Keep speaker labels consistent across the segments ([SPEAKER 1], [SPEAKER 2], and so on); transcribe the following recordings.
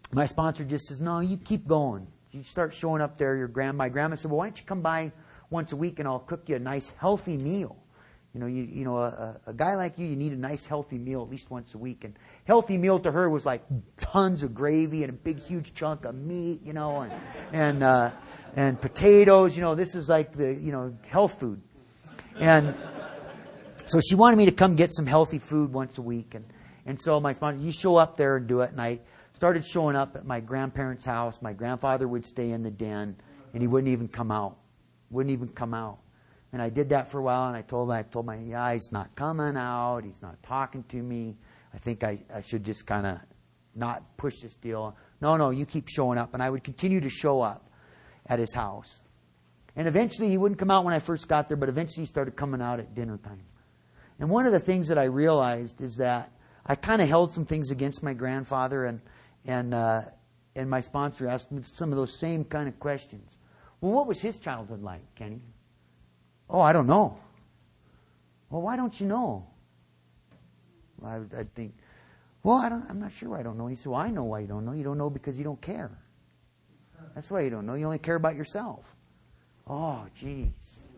[SPEAKER 1] my sponsor just says, no, you keep going. You start showing up there. My grandma said, well, why don't you come by once a week and I'll cook you a nice healthy meal. A guy like you need a nice healthy meal at least once a week. And healthy meal to her was like tons of gravy and a big huge chunk of meat, and potatoes. This is like the health food. And so she wanted me to come get some healthy food once a week. And so my sponsor, you show up there and do it. And I started showing up at my grandparents' house. My grandfather would stay in the den, and he wouldn't even come out. And I did that for a while, and I told my, he's not coming out. He's not talking to me. I think I should just kind of not push this deal. No, you keep showing up. And I would continue to show up at his house. And eventually, he wouldn't come out when I first got there, but eventually he started coming out at dinner time. And one of the things that I realized is that I kind of held some things against my grandfather, and my sponsor asked me some of those same kind of questions. Well, what was his childhood like, Kenny? Oh, I don't know. Well, why don't you know? I'd think, well, I'm not sure why I don't know. He said, well, I know why you don't know. You don't know because you don't care. That's why you don't know. You only care about yourself. Oh, geez.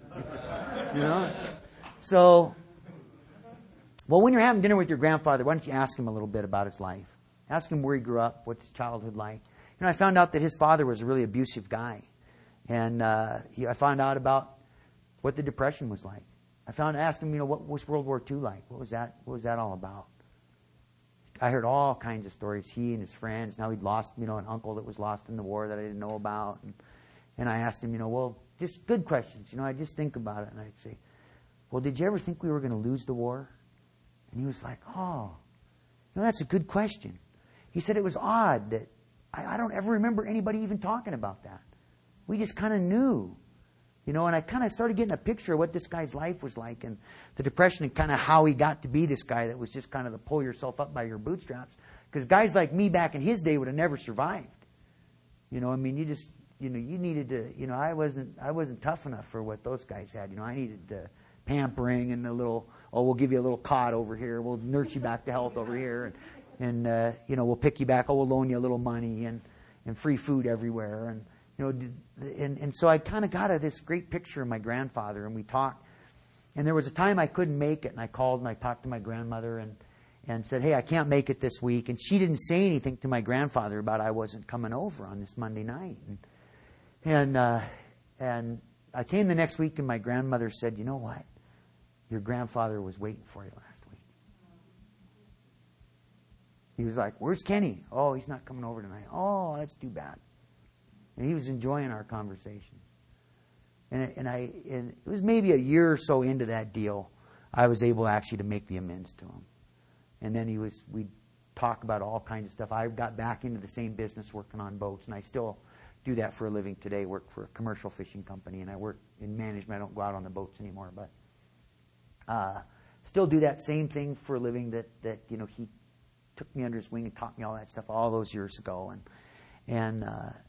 [SPEAKER 1] So, well, when you're having dinner with your grandfather, why don't you ask him a little bit about his life? Ask him where he grew up, what's his childhood like. I found out that his father was a really abusive guy. And I found out about what the Depression was like. Asked him, what was World War II like? What was that all about? I heard all kinds of stories. He and his friends. Now he'd lost, an uncle that was lost in the war that I didn't know about. And I asked him, well, just good questions. I just think about it, and I'd say, well, did you ever think we were going to lose the war? And he was like, oh, that's a good question. He said it was odd that I don't ever remember anybody even talking about that. We just kind of knew. And I kind of started getting a picture of what this guy's life was like, and the Depression, and kind of how he got to be this guy that was just kind of the pull yourself up by your bootstraps. Because guys like me back in his day would have never survived. You needed to, I wasn't tough enough for what those guys had. I needed the pampering and the little, we'll give you a little cot over here, we'll nurse you back to health over here, and we'll pick you back, we'll loan you a little money, and free food everywhere, and so I kind of got this great picture of my grandfather, and we talked. And there was a time I couldn't make it, and I called and I talked to my grandmother and said, hey, I can't make it this week. And she didn't say anything to my grandfather about I wasn't coming over on this Monday night. And I came the next week, and my grandmother said, you know what? Your grandfather was waiting for you last week. He was like, where's Kenny? Oh, he's not coming over tonight. Oh, that's too bad. And he was enjoying our conversation. And it was maybe a year or so into that deal, I was able actually to make the amends to him. And then we'd talk about all kinds of stuff. I got back into the same business working on boats, and I still do that for a living today, work for a commercial fishing company, and I work in management. I don't go out on the boats anymore, but still do that same thing for a living that he took me under his wing and taught me all that stuff all those years ago. And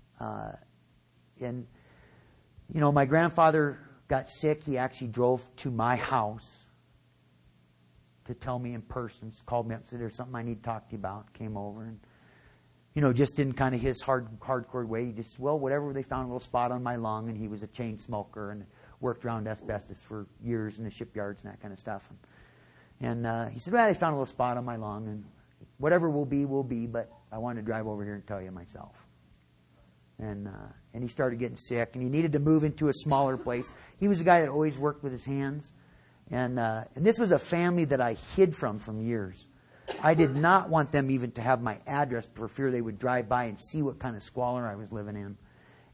[SPEAKER 1] my grandfather got sick. He actually drove to my house to tell me in person. Called me up and said, there's something I need to talk to you about. Came over and, just in kind of his hardcore way, he just, whatever, they found a little spot on my lung, and he was a chain smoker and worked around asbestos for years in the shipyards and that kind of stuff. And he said, they found a little spot on my lung, and whatever will be, but I wanted to drive over here and tell you myself. And he started getting sick, and he needed to move into a smaller place. He was a guy that always worked with his hands. And this was a family that I hid from years. I did not want them even to have my address for fear they would drive by and see what kind of squalor I was living in.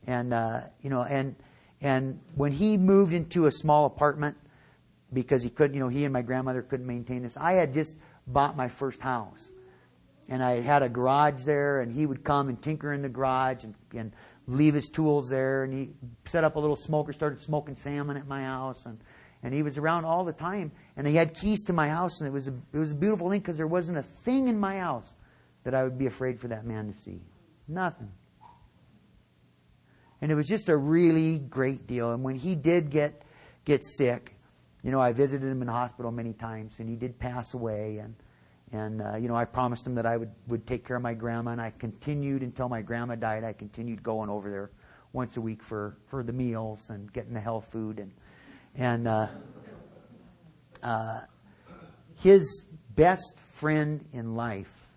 [SPEAKER 1] And when he moved into a small apartment, because he couldn't, he and my grandmother couldn't maintain this, I had just bought my first house. And I had a garage there, and he would come and tinker in the garage and leave his tools there. And he set up a little smoker, started smoking salmon at my house. And he was around all the time. And he had keys to my house, and it was a beautiful thing because there wasn't a thing in my house that I would be afraid for that man to see. Nothing. And it was just a really great deal. And when he did get sick, I visited him in the hospital many times, and he did pass away. And, I promised him that I would take care of my grandma, and I continued until my grandma died. I continued going over there once a week for the meals and getting the health food. And his best friend in life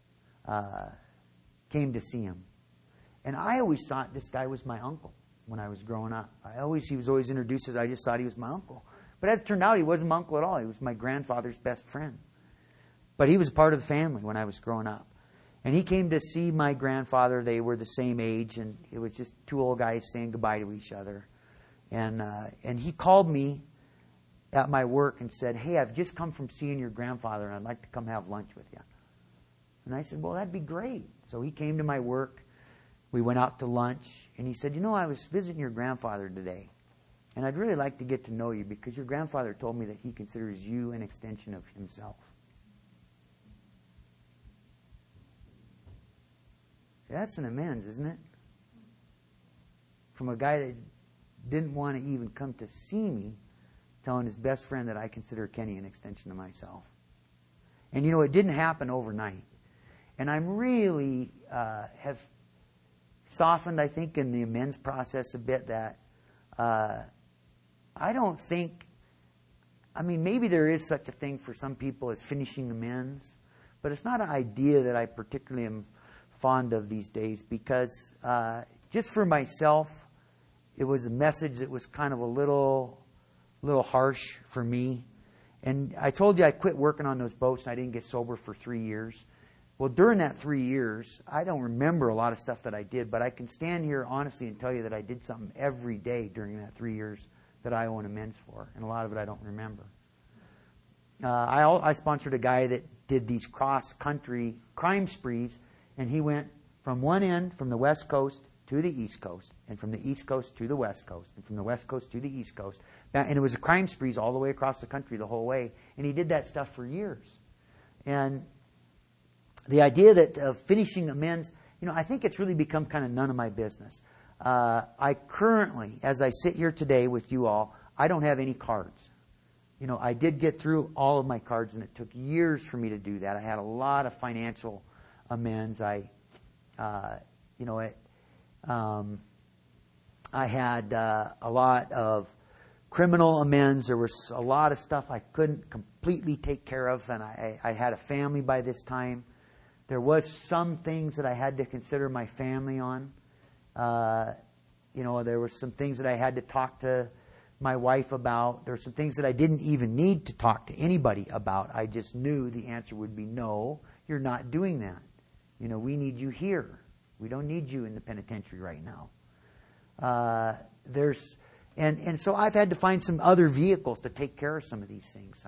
[SPEAKER 1] came to see him. And I always thought this guy was my uncle when I was growing up. He was always introduced as I just thought he was my uncle. But as it turned out, he wasn't my uncle at all. He was my grandfather's best friend. But he was a part of the family when I was growing up. And he came to see my grandfather. They were the same age, and it was just two old guys saying goodbye to each other. And he called me at my work and said, "Hey, I've just come from seeing your grandfather, and I'd like to come have lunch with you." And I said, "Well, that'd be great." So he came to my work. We went out to lunch, and he said, "I was visiting your grandfather today, and I'd really like to get to know you because your grandfather told me that he considers you an extension of himself." That's an amends, isn't it? From a guy that didn't want to even come to see me, telling his best friend that I consider Kenny an extension of myself. And it didn't happen overnight. And I'm really have softened, I think, in the amends process a bit that I don't think, maybe there is such a thing for some people as finishing amends, but it's not an idea that I particularly am fond of these days because just for myself, it was a message that was kind of a little harsh for me. And I told you I quit working on those boats and I didn't get sober for 3 years. Well, during that 3 years, I don't remember a lot of stuff that I did, but I can stand here honestly and tell you that I did something every day during that 3 years that I owe an amends for, and a lot of it I don't remember. I sponsored a guy that did these cross-country crime sprees, and he went from one end, from the West Coast to the East Coast, and from the East Coast to the West Coast, and from the West Coast to the East Coast. And it was a crime sprees all the way across the country the whole way, and he did that stuff for years. And the idea that of finishing amends, I think it's really become kind of none of my business. I currently, as I sit here today with you all, I don't have any cards. I did get through all of my cards, and it took years for me to do that. I had a lot of financial amends. I had a lot of criminal amends. There was a lot of stuff I couldn't completely take care of, and I had a family by this time. There was some things that I had to consider my family on. There were some things that I had to talk to my wife about. There were some things that I didn't even need to talk to anybody about. I just knew the answer would be no, you're not doing that. We need you here. We don't need you in the penitentiary right now. And so I've had to find some other vehicles to take care of some of these things.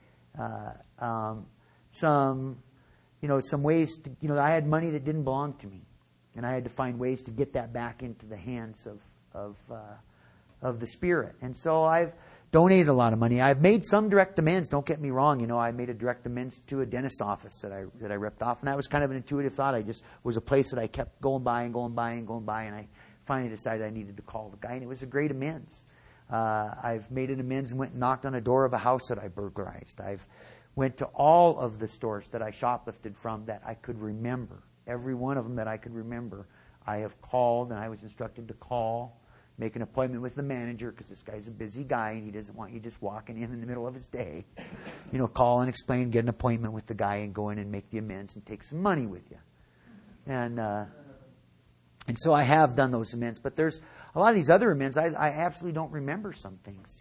[SPEAKER 1] Some ways to, I had money that didn't belong to me, and I had to find ways to get that back into the hands of the Spirit. And so I've donated a lot of money. I've made some direct amends. Don't get me wrong. I made a direct amends to a dentist's office that I ripped off, and that was kind of an intuitive thought. I just was a place that I kept going by, and I finally decided I needed to call the guy, and it was a great amends. I've made an amends and went and knocked on a door of a house that I burglarized. I've went to all of the stores that I shoplifted from that I could remember. Every one of them that I could remember, I have called, and I was instructed to call, make an appointment with the manager, because this guy's a busy guy and he doesn't want you just walking in the middle of his day. Call and explain, get an appointment with the guy, and go in and make the amends and take some money with you. And so I have done those amends, but there's a lot of these other amends I absolutely don't remember some things,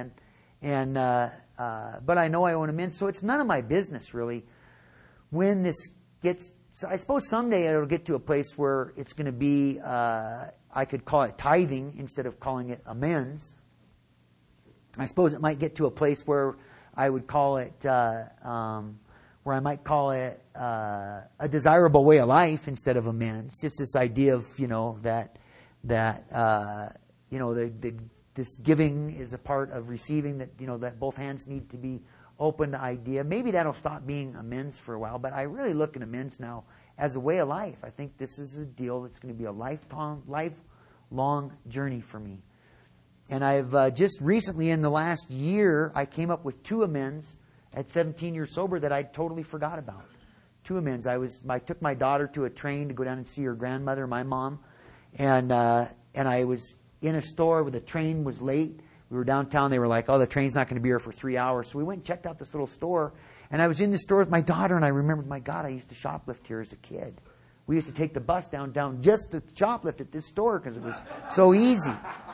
[SPEAKER 1] but I know I owe an amends, so it's none of my business really. When this gets, so I suppose someday it'll get to a place where it's going to be, I could call it tithing instead of calling it amends. I suppose it might get to a place where I would call it, where I might call it a desirable way of life instead of amends. Just this idea of, this giving is a part of receiving, that both hands need to be open to idea. Maybe that'll stop being amends for a while, but I really look at amends now as a way of life. I think this is a deal that's going to be a lifelong journey for me. And I've just recently, in the last year, I came up with 2 amends at 17 years sober that I totally forgot about. 2 amends. I took my daughter to a train to go down and see her grandmother, my mom, and I was in a store where the train was late. We were downtown. They were like, "Oh, the train's not going to be here for 3 hours." So we went and checked out this little store, and I was in the store with my daughter, and I remembered, my God, I used to shoplift here as a kid. We used to take the bus downtown just to shoplift at this store because it was so easy.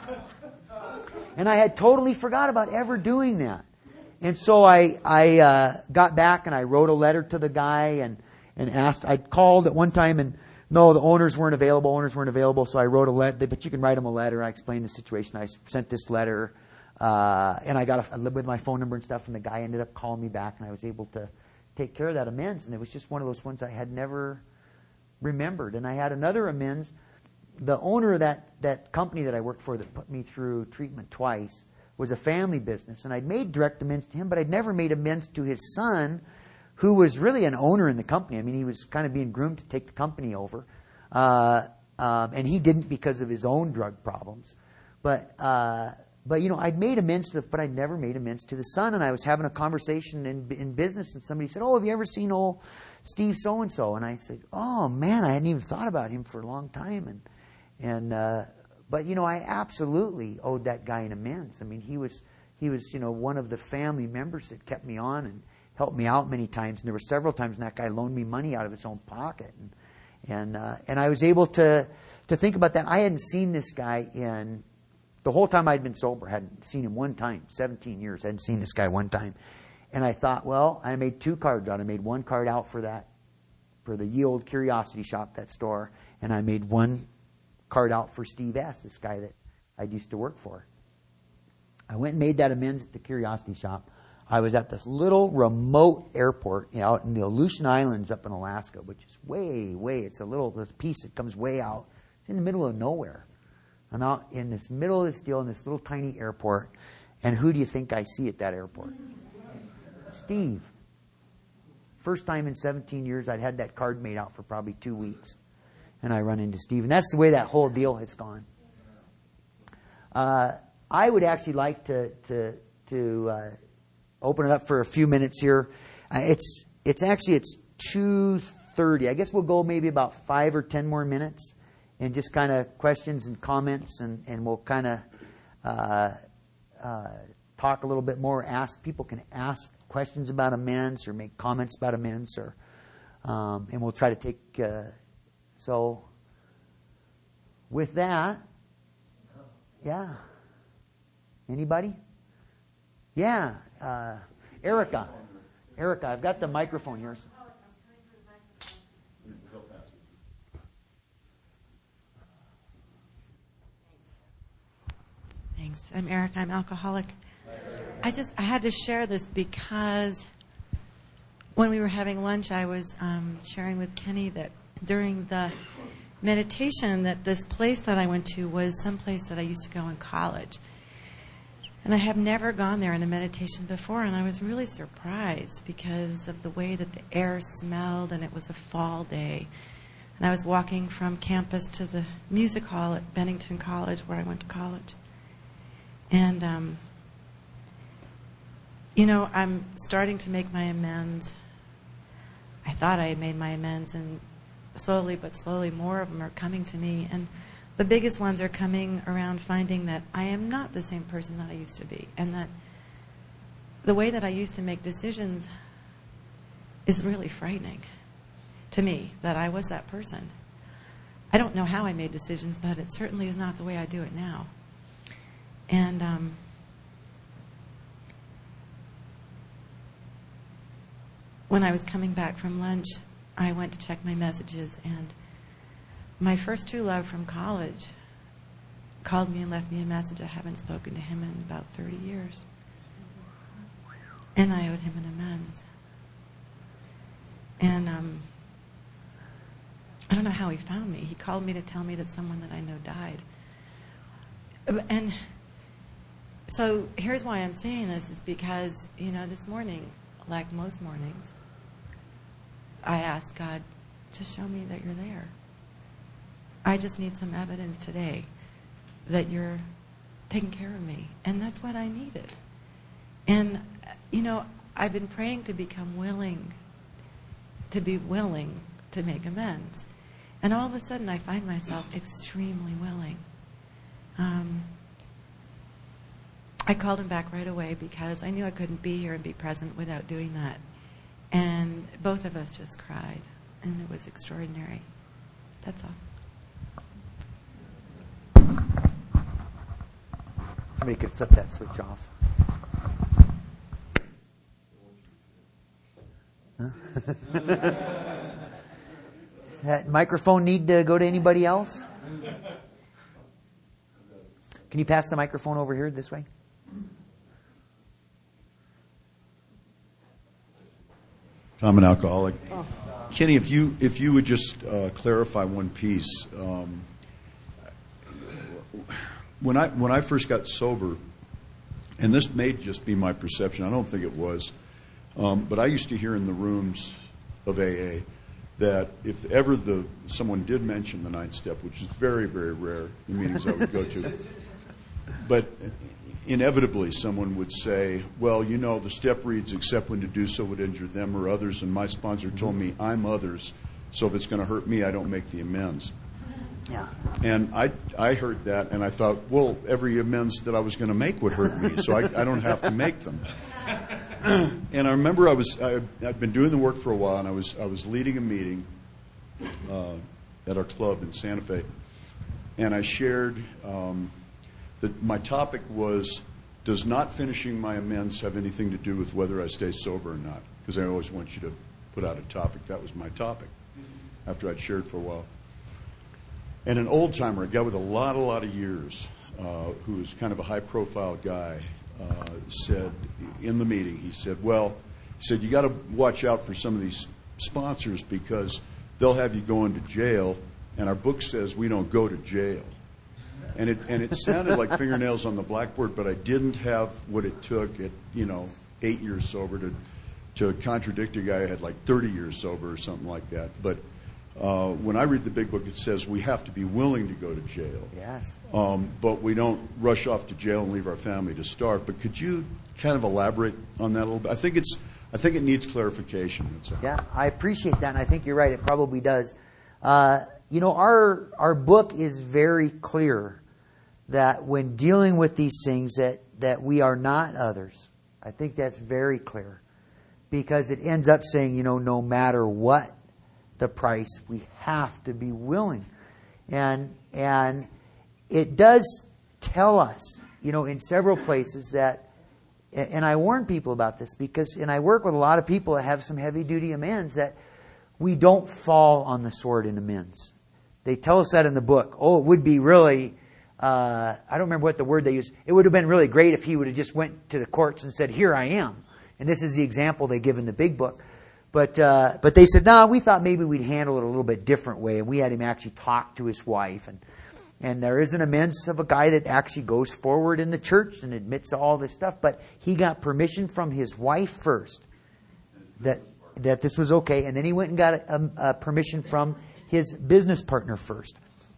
[SPEAKER 1] And I had totally forgot about ever doing that. And so I got back and I wrote a letter to the guy and asked. I called at one time and no, the owners weren't available. So I wrote a letter, but you can write them a letter. I explained the situation. I sent this letter and I lived with my phone number and stuff. And the guy ended up calling me back and I was able to take care of that amends. And it was just one of those ones I had never remembered. And I had another amends. The owner of that company that I worked for that put me through treatment twice was a family business. And I'd made direct amends to him, but I'd never made amends to his son, who was really an owner in the company. I mean, he was kind of being groomed to take the company over. And he didn't because of his own drug problems. But I'd made amends to but I'd never made amends to the son. And I was having a conversation in business, and somebody said, "Oh, have you ever seen old Steve so-and-so?" And I said, "Oh, man, I hadn't even thought about him for a long time." But I absolutely owed that guy an amends. I mean, he was one of the family members that kept me on and helped me out many times. And there were several times when that guy loaned me money out of his own pocket. And I was able to think about that. I hadn't seen this guy in the whole time I'd been sober. I hadn't seen him one time. 17 years. I hadn't seen this guy one time. And I thought, well, I made 2 cards out. I made one card out for the Ye Old Curiosity Shop, that store, and I made one card out for Steve S., this guy that I used to work for. I went and made that amends at the Curiosity Shop. I was at this little remote airport out in the Aleutian Islands up in Alaska, which is it's this piece that comes way out. It's in the middle of nowhere. I'm out in this middle of this deal in this little tiny airport, and who do you think I see at that airport? Steve. First time in 17 years I'd had that card made out for probably 2 weeks. And I run into Steve. And that's the way that whole deal has gone. I would actually like to open it up for a few minutes here. It's 2:30. I guess we'll go maybe about 5 or 10 more minutes and just kind of questions and comments, and we'll kind of talk a little bit more. People can ask questions about amends or make comments about amends, and we'll try to take. So, with that, yeah. Anybody? Yeah. Erica, I've got the microphone here.
[SPEAKER 2] Thanks. I'm Erica. I'm alcoholic. I had to share this because when we were having lunch, I was sharing with Kenny that during the meditation that this place that I went to was some place that I used to go in college. And I have never gone there in a meditation before, and I was really surprised because of the way that the air smelled, and it was a fall day. And I was walking from campus to the music hall at Bennington College, where I went to college. And, I'm starting to make my amends. I thought I had made my amends, and slowly but slowly more of them are coming to me. And the biggest ones are coming around finding that I am not the same person that I used to be, and that the way that I used to make decisions is really frightening to me, that I was that person. I don't know how I made decisions, but it certainly is not the way I do it now. And when I was coming back from lunch, I went to check my messages, and my first true love from college called me and left me a message. I haven't spoken to him in about 30 years. And I owed him an amends. And I don't know how he found me. He called me to tell me that someone that I know died. And so here's why I'm saying this, is because, this morning, like most mornings, I asked God to show me that you're there. I just need some evidence today that you're taking care of me. And that's what I needed. And, I've been praying to become willing, to be willing to make amends. And all of a sudden I find myself extremely willing. I called him back right away because I knew I couldn't be here and be present without doing that. And both of us just cried, and it was extraordinary. That's all.
[SPEAKER 1] Somebody could flip that switch off. Huh? Does that microphone need to go to anybody else? Can you pass the microphone over here this way?
[SPEAKER 3] I'm an alcoholic. Oh. Kenny, if you would just clarify one piece. When I first got sober, and this may just be my perception, I don't think it was, but I used to hear in the rooms of AA that if ever someone did mention the ninth step, which is very, very rare in meetings I would go to, but inevitably someone would say, well, the step reads, except when to do so would injure them or others, and my sponsor told me I'm others, so if it's going to hurt me, I don't make the amends.
[SPEAKER 1] Yeah.
[SPEAKER 3] And I heard that, and I thought, well, every amends that I was going to make would hurt me, so I don't have to make them. And I remember I'd been doing the work for a while, and I was leading a meeting at our club in Santa Fe, and I shared that my topic was, does not finishing my amends have anything to do with whether I stay sober or not? Because I always want you to put out a topic. That was my topic after I'd shared for a while. And an old-timer, a guy with a lot of years, who was kind of a high-profile guy, said in the meeting, he said, you got to watch out for some of these sponsors because they'll have you going to jail, and our book says we don't go to jail. And it sounded like fingernails on the blackboard, but I didn't have what it took at 8 years sober to contradict a guy who had like 30 years sober or something like that. But when I read the big book, it says we have to be willing to go to jail.
[SPEAKER 1] Yes.
[SPEAKER 3] But we don't rush off to jail and leave our family to starve. But could you kind of elaborate on that a little bit? I think it needs clarification.
[SPEAKER 1] Yeah, I appreciate that, and I think you're right. It probably does. Our book is very clear that when dealing with these things that we are not others. I think that's very clear because it ends up saying, no matter what the price, we have to be willing. And it does tell us, in several places that, and I warn people about this and I work with a lot of people that have some heavy duty amends, that we don't fall on the sword in amends. They tell us that in the book. Oh, it would be really, I don't remember what the word they used. It would have been really great if he would have just went to the courts and said, here I am. And this is the example they give in the big book. But they said, no, we thought maybe we'd handle it a little bit different way. And we had him actually talk to his wife. And there is an amends of a guy that actually goes forward in the church and admits all this stuff. But he got permission from his wife first that this was okay. And then he went and got a permission from his business partner first.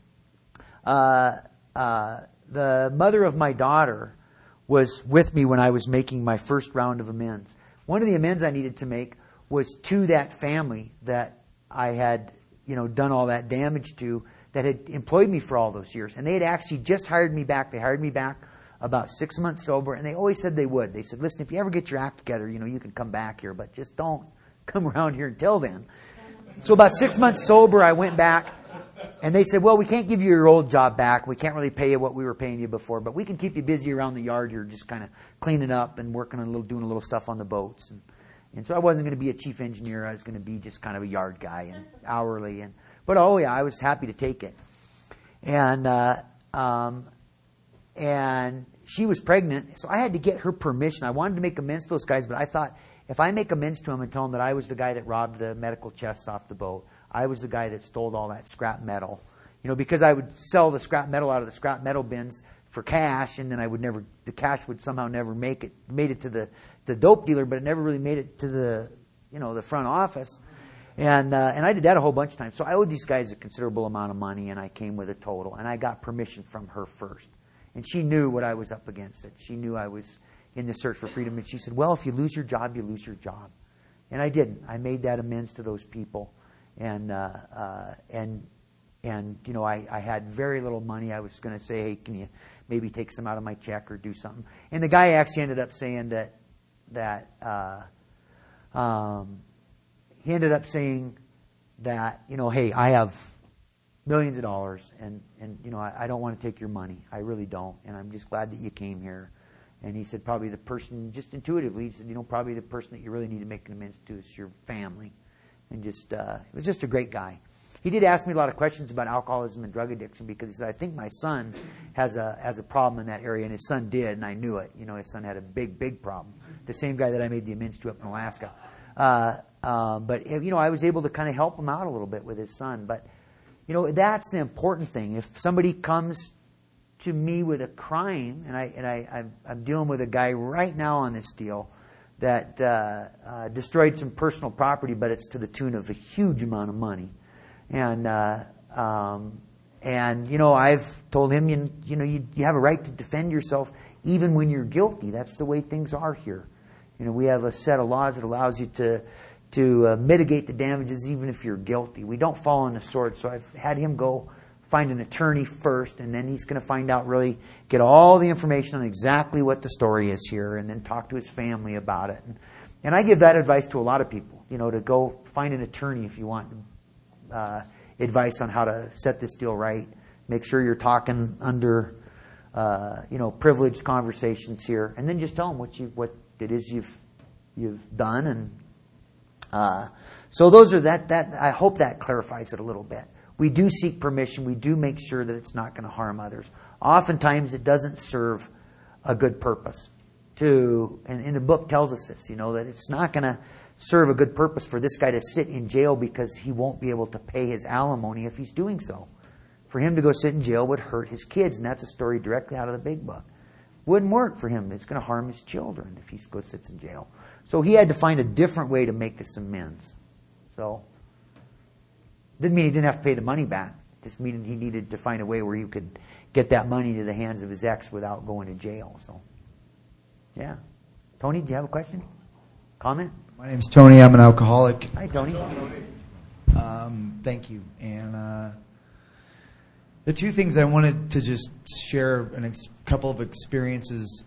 [SPEAKER 1] The mother of my daughter was with me when I was making my first round of amends. One of the amends I needed to make was to that family that I had, done all that damage to, that had employed me for all those years. And they had actually just hired me back. They hired me back about 6 months sober, and they always said they would. They said, listen, if you ever get your act together, you can come back here, but just don't come around here until then. So about 6 months sober, I went back, and they said, well, we can't give you your old job back. We can't really pay you what we were paying you before, but we can keep you busy around the yard here, just kind of cleaning up and working on doing a little stuff on the boats. And so I wasn't going to be a chief engineer. I was going to be just kind of a yard guy and hourly. But I was happy to take it. And she was pregnant, so I had to get her permission. I wanted to make amends to those guys, but I thought if I make amends to them and tell them that I was the guy that robbed the medical chests off the boat, I was the guy that stole all that scrap metal, because I would sell the scrap metal out of the scrap metal bins for cash, and then the cash would somehow never made it to the dope dealer, but it never really made it to the front office. And I did that a whole bunch of times. So I owed these guys a considerable amount of money, and I came with a total. And I got permission from her first. And she knew what I was up against. She knew I was, in the search for freedom. And she said, well, if you lose your job, you lose your job. And I didn't. I made that amends to those people. And you know, I had very little money. I was going to say, hey, can you maybe take some out of my check or do something? And the guy actually ended up saying he ended up saying that, you know, hey, I have millions of dollars, and you know, I don't want to take your money. I really don't. And I'm just glad that you came here. And he said, probably the person, just intuitively, he said, you know, probably the person that you really need to make an amends to is your family. And just, it was just a great guy. He did ask me a lot of questions about alcoholism and drug addiction, because he said, I think my son has a problem in that area. And his son did, and I knew it. You know, his son had a big problem. The same guy that I made the amends to up in Alaska. But, you know, I was able to kind of help him out a little bit with his son. But, you know, that's the important thing. If somebody comes to me with a crime, and I'm dealing with a guy right now on this deal that destroyed some personal property, but it's to the tune of a huge amount of money. And you know, I've told him, you know, you have a right to defend yourself even when you're guilty. That's the way things are here. You know, we have a set of laws that allows you to mitigate the damages even if you're guilty. We don't fall on the sword. So I've had him go find an attorney first, and then he's going to find out, really get all the information on exactly what the story is here, and then talk to his family about it. And I give that advice to a lot of people, you know, to go find an attorney if you want advice on how to set this deal right. Make sure you're talking under, you know, privileged conversations here, and then just tell them what it is you've done. And so those are that. I hope that clarifies it a little bit. We do seek permission. We do make sure that it's not going to harm others. Oftentimes, it doesn't serve a good purpose. And the book tells us this, you know, that it's not going to serve a good purpose for this guy to sit in jail because he won't be able to pay his alimony if he's doing so. For him to go sit in jail would hurt his kids, and that's a story directly out of the big book. Wouldn't work for him. It's going to harm his children if he goes sits in jail. So he had to find a different way to make this amends. So didn't mean he didn't have to pay the money back. Just meaning he needed to find a way where he could get that money to the hands of his ex without going to jail. So, yeah. Tony, do you have a question? Comment?
[SPEAKER 4] My name's Tony. I'm an alcoholic.
[SPEAKER 1] Hi, Tony.
[SPEAKER 4] Thank you. And the two things I wanted to just share, a couple of experiences.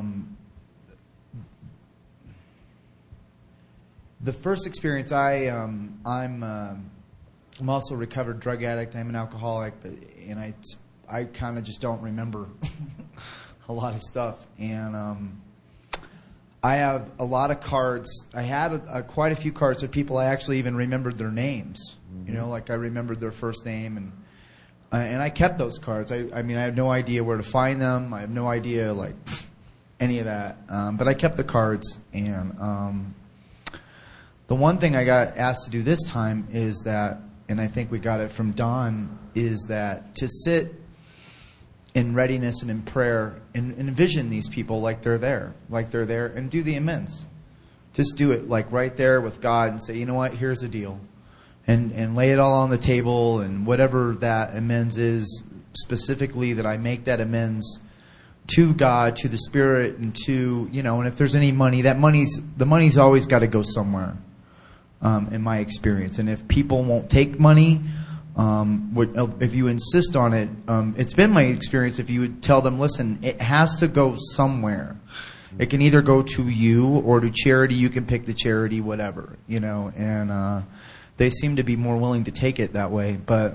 [SPEAKER 4] The first experience, I'm also a recovered drug addict. I'm an alcoholic, and I kind of just don't remember a lot of stuff. And I have a lot of cards. I had quite a few cards of people I actually even remembered their names. Mm-hmm. You know, like I remembered their first name, and I kept those cards. I mean, I have no idea where to find them. I have no idea, like, any of that. But I kept the cards, and the one thing I got asked to do this time is that, and I think we got it from Don, is that to sit in readiness and in prayer and envision these people like they're there, and do the amends. Just do it like right there with God and say, you know what, here's the deal. And lay it all on the table, and whatever that amends is, specifically that I make that amends to God, to the Spirit, and to, you know, and if there's any money, the money's always got to go somewhere, in my experience. And if people won't take money, if you insist on it, it's been my experience, if you would tell them, listen, it has to go somewhere. It can either go to you or to charity. You can pick the charity, whatever, you know, and they seem to be more willing to take it that way. But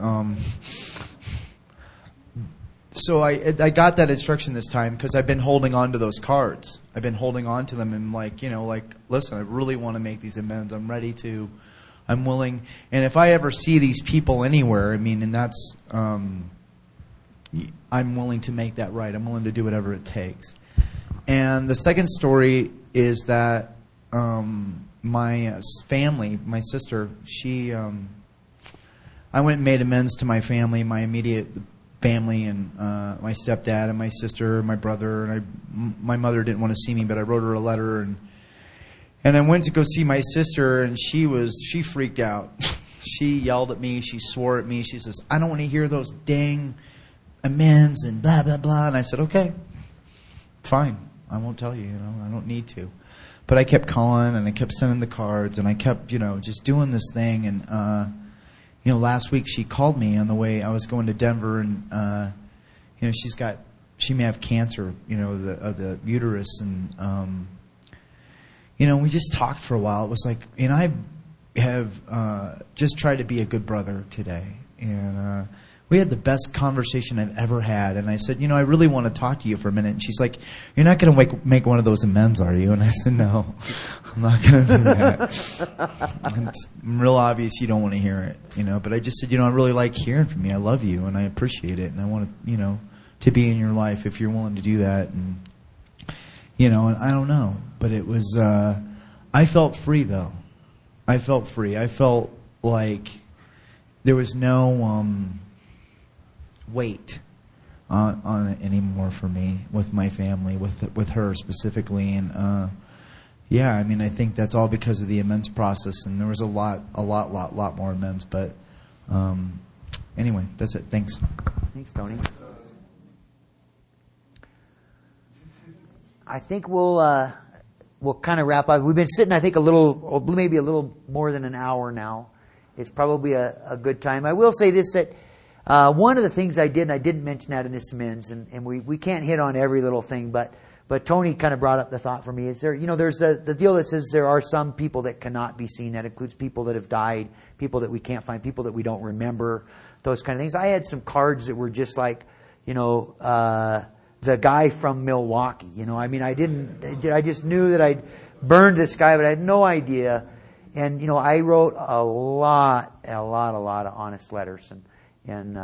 [SPEAKER 4] so I got that instruction this time because I've been holding on to those cards. I've been holding on to them and listen, I really want to make these amends. I'm ready to. I'm willing. And if I ever see these people anywhere, I mean, and that's, I'm willing to make that right. I'm willing to do whatever it takes. And the second story is that my family, my sister, I went and made amends to my family, my immediate family, and my stepdad and my sister, my brother, and my mother didn't want to see me, but I wrote her a letter, and I went to go see my sister, and she freaked out. She yelled at me, she swore at me, she says, I don't want to hear those dang amends and blah, blah, blah. And I said, okay, fine. won't tell you. I don't need to. But I kept calling and I kept sending the cards and I kept, just doing this thing. And last week she called me on the way. I was going to Denver, and she may have cancer, of the uterus, and we just talked for a while. It was like, and I have just tried to be a good brother today, and we had the best conversation I've ever had. And I said, I really want to talk to you for a minute. And she's like, you're not going to make one of those amends, are you? And I said, no, I'm not going to do that. It's real obvious you don't want to hear it, But I just said, I really like hearing from you. I love you, and I appreciate it, and I want to, to be in your life if you're willing to do that. And and I don't know, but it was. I felt free though. I felt free. I felt like there was no weight on it anymore for me with my family, with her specifically, and I think that's all because of the amends process, and there was a lot more amends, but anyway, that's it. Thanks.
[SPEAKER 1] Thanks, Tony. I think we'll kind of wrap up. We've been sitting, I think, maybe a little more than an hour now. It's probably a good time. I will say this, that one of the things I did, and I didn't mention that in this amends, and we can't hit on every little thing, but Tony kind of brought up the thought for me. Is there, there's the deal that says there are some people that cannot be seen. That includes people that have died, people that we can't find, people that we don't remember, those kind of things. I had some cards that were just like, the guy from Milwaukee, I just knew that I'd burned this guy, but I had no idea. And, I wrote a lot of honest letters. And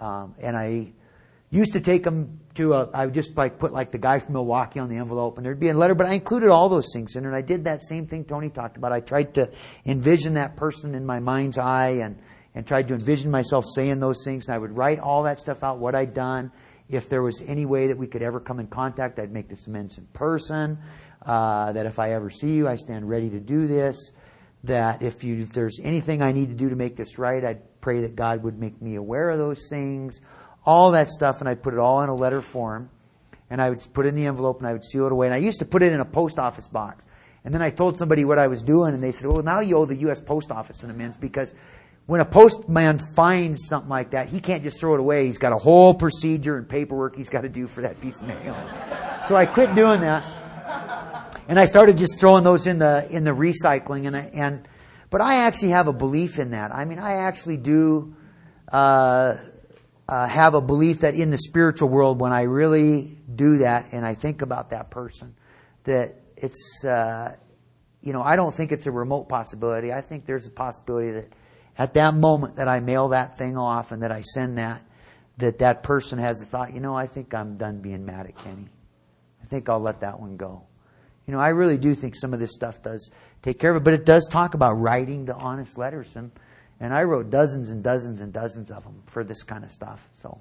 [SPEAKER 1] I used to take them I would just put the guy from Milwaukee on the envelope, and there'd be a letter, but I included all those things in it. And I did that same thing Tony talked about. I tried to envision that person in my mind's eye and tried to envision myself saying those things. And I would write all that stuff out, what I'd done. If there was any way that we could ever come in contact, I'd make this amends in person. That if I ever see you, I stand ready to do this. That if there's anything I need to do to make this right, I'd pray that God would make me aware of those things. All that stuff, and I'd put it all in a letter form. And I would put it in the envelope, and I would seal it away. And I used to put it in a post office box. And then I told somebody what I was doing, and they said, well, now you owe the U.S. Post Office an amends, because when a postman finds something like that, he can't just throw it away. He's got a whole procedure and paperwork he's got to do for that piece of mail. So I quit doing that, and I started just throwing those in the recycling. But I actually have a belief in that. I actually do have a belief that in the spiritual world, when I really do that and I think about that person, that it's I don't think it's a remote possibility. I think there's a possibility that at that moment that I mail that thing off and that I send that person has the thought, I think I'm done being mad at Kenny. I think I'll let that one go. I really do think some of this stuff does take care of it, but it does talk about writing the honest letters, and I wrote dozens and dozens and dozens of them for this kind of stuff. So,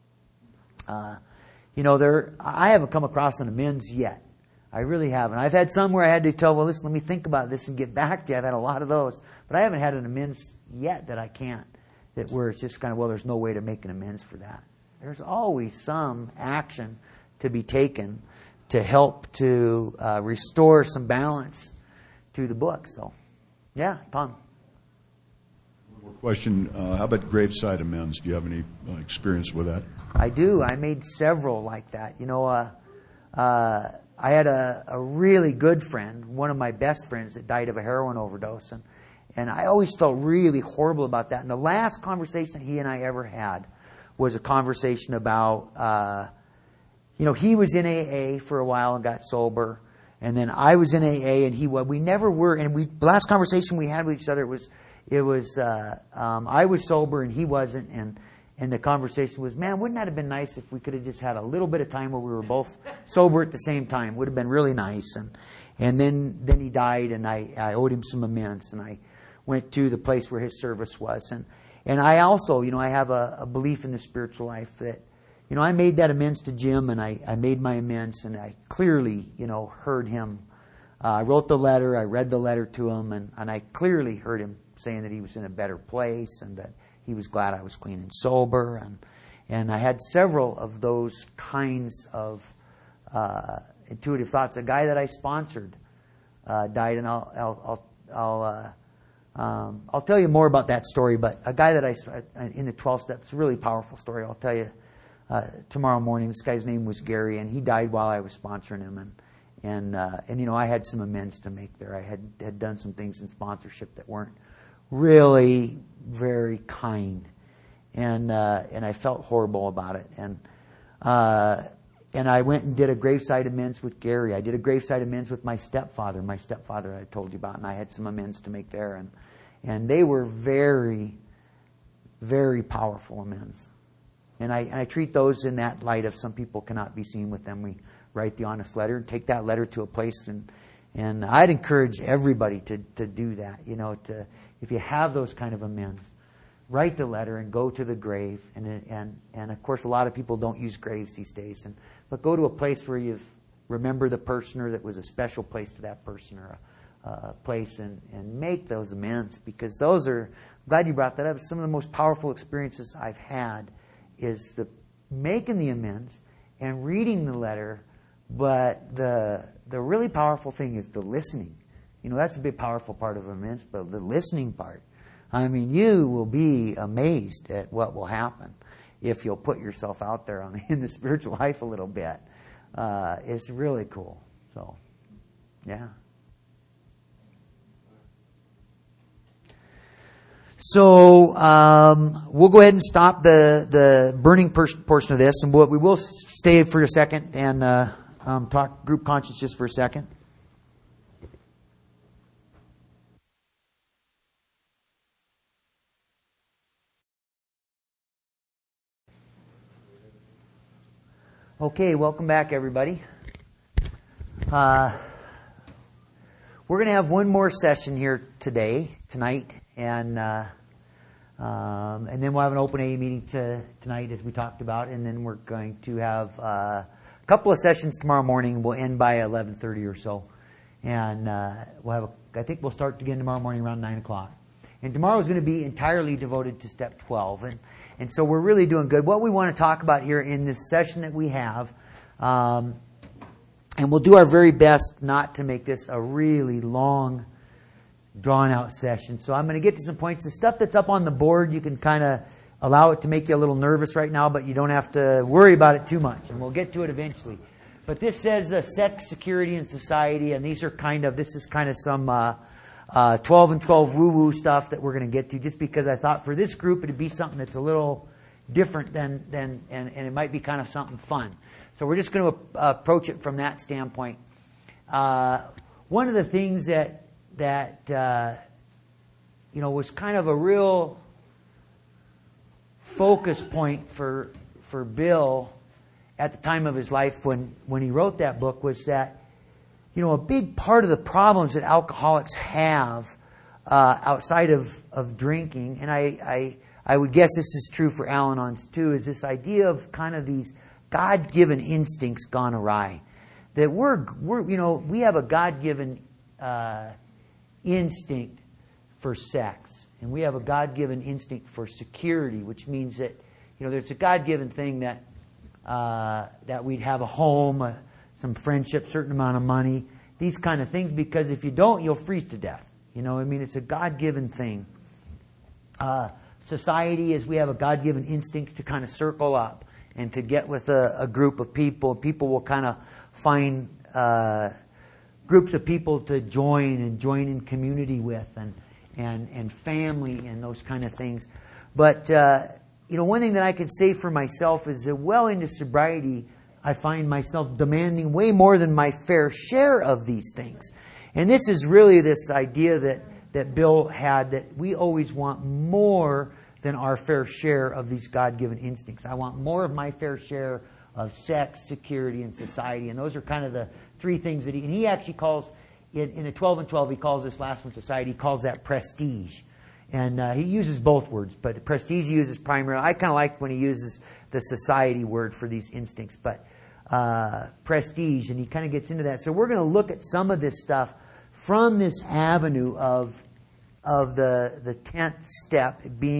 [SPEAKER 1] I haven't come across an amends yet. I really haven't. I've had some where I had to tell, well, listen, let me think about this and get back to you. I've had a lot of those, but I haven't had an amends yet that I can't, where it's just kind of, well, there's no way to make an amends for that. There's always some action to be taken to help to restore some balance to the book. So, yeah, Tom.
[SPEAKER 3] One more question. How about graveside amends? Do you have any experience with that?
[SPEAKER 1] I do. I made several like that. I had a really good friend, one of my best friends, that died of a heroin overdose. And I always felt really horrible about that. And the last conversation he and I ever had was a conversation about, he was in AA for a while and got sober. And then I was in AA and we never were. And the last conversation we had with each other, it was I was sober and he wasn't. And the conversation was, man, wouldn't that have been nice if we could have just had a little bit of time where we were both sober at the same time? Would have been really nice. And then he died, and I owed him some amends, and I went to the place where his service was. And I also, I have a belief in the spiritual life that, I made that amends to Jim, and I made my amends, and I clearly, heard him. I wrote the letter, I read the letter to him, and I clearly heard him saying that he was in a better place and that he was glad I was clean and sober. And I had several of those kinds of intuitive thoughts. A guy that I sponsored died, and I'll tell you more about that story. But a guy that in the 12 steps, really powerful story. I'll tell you tomorrow morning. This guy's name was Gary, and he died while I was sponsoring him. And I had some amends to make there. I had done some things in sponsorship that weren't really very kind, and I felt horrible about it. And I went and did a graveside amends with Gary. I did a graveside amends with my stepfather I told you about, and I had some amends to make there. And they were very, very powerful amends. And I treat those in that light of some people cannot be seen with them. We write the honest letter and take that letter to a place, and I'd encourage everybody to do that. If you have those kind of amends, write the letter and go to the grave. And of course, a lot of people don't use graves these days. But go to a place where you remember the person, or that was a special place to that person, or a place, and make those amends, because those are, I'm glad you brought that up, some of the most powerful experiences I've had is the making the amends and reading the letter. But the really powerful thing is the listening. That's a big powerful part of amends, but the listening part. I mean, you will be amazed at what will happen if you'll put yourself out there in the spiritual life a little bit. It's really cool. So, yeah. So we'll go ahead and stop the burning portion of this, and we will stay for a second and talk group conscience just for a second. Okay, welcome back, everybody. We're going to have one more session here tonight, and then we'll have an open AA meeting tonight, as we talked about, and then we're going to have a couple of sessions tomorrow morning. We'll end by 11:30 or so, and I think we'll start again tomorrow morning around 9 o'clock. And tomorrow is going to be entirely devoted to step 12, and so we're really doing good. What we want to talk about here in this session that we have, and we'll do our very best not to make this a really long, drawn-out session. So I'm going to get to some points. The stuff that's up on the board, you can kind of allow it to make you a little nervous right now, but you don't have to worry about it too much, and we'll get to it eventually. But this says sex, security, and society, and this is kind of some 12 and 12 woo-woo stuff that we're going to get to, just because I thought for this group it'd be something that's a little different and it might be kind of something fun. So we're just going to approach it from that standpoint. One of the things that was kind of a real focus point for Bill at the time of his life when he wrote that book was that, a big part of the problems that alcoholics have outside of drinking, and I would guess this is true for Al-Anons too, is this idea of kind of these God-given instincts gone awry. That we have a God-given instinct for sex, and we have a God-given instinct for security, which means that there's a God-given thing that we'd have a home, some friendship, certain amount of money, these kind of things, because if you don't, you'll freeze to death. It's a God-given thing. Society is, we have a God-given instinct to kind of circle up and to get with a group of people. People will kind of find groups of people to join in community with, and family and those kind of things. But one thing that I can say for myself is that well into sobriety, I find myself demanding way more than my fair share of these things. And this is really this idea that Bill had, that we always want more than our fair share of these God-given instincts. I want more of my fair share of sex, security, and society. And those are kind of the three things that he actually calls, in a 12 and 12, he calls this last one society, he calls that prestige. And he uses both words, but prestige he uses primarily. I kind of like when he uses the society word for these instincts, but prestige, and he kind of gets into that. So we're going to look at some of this stuff from this avenue of the 10th step being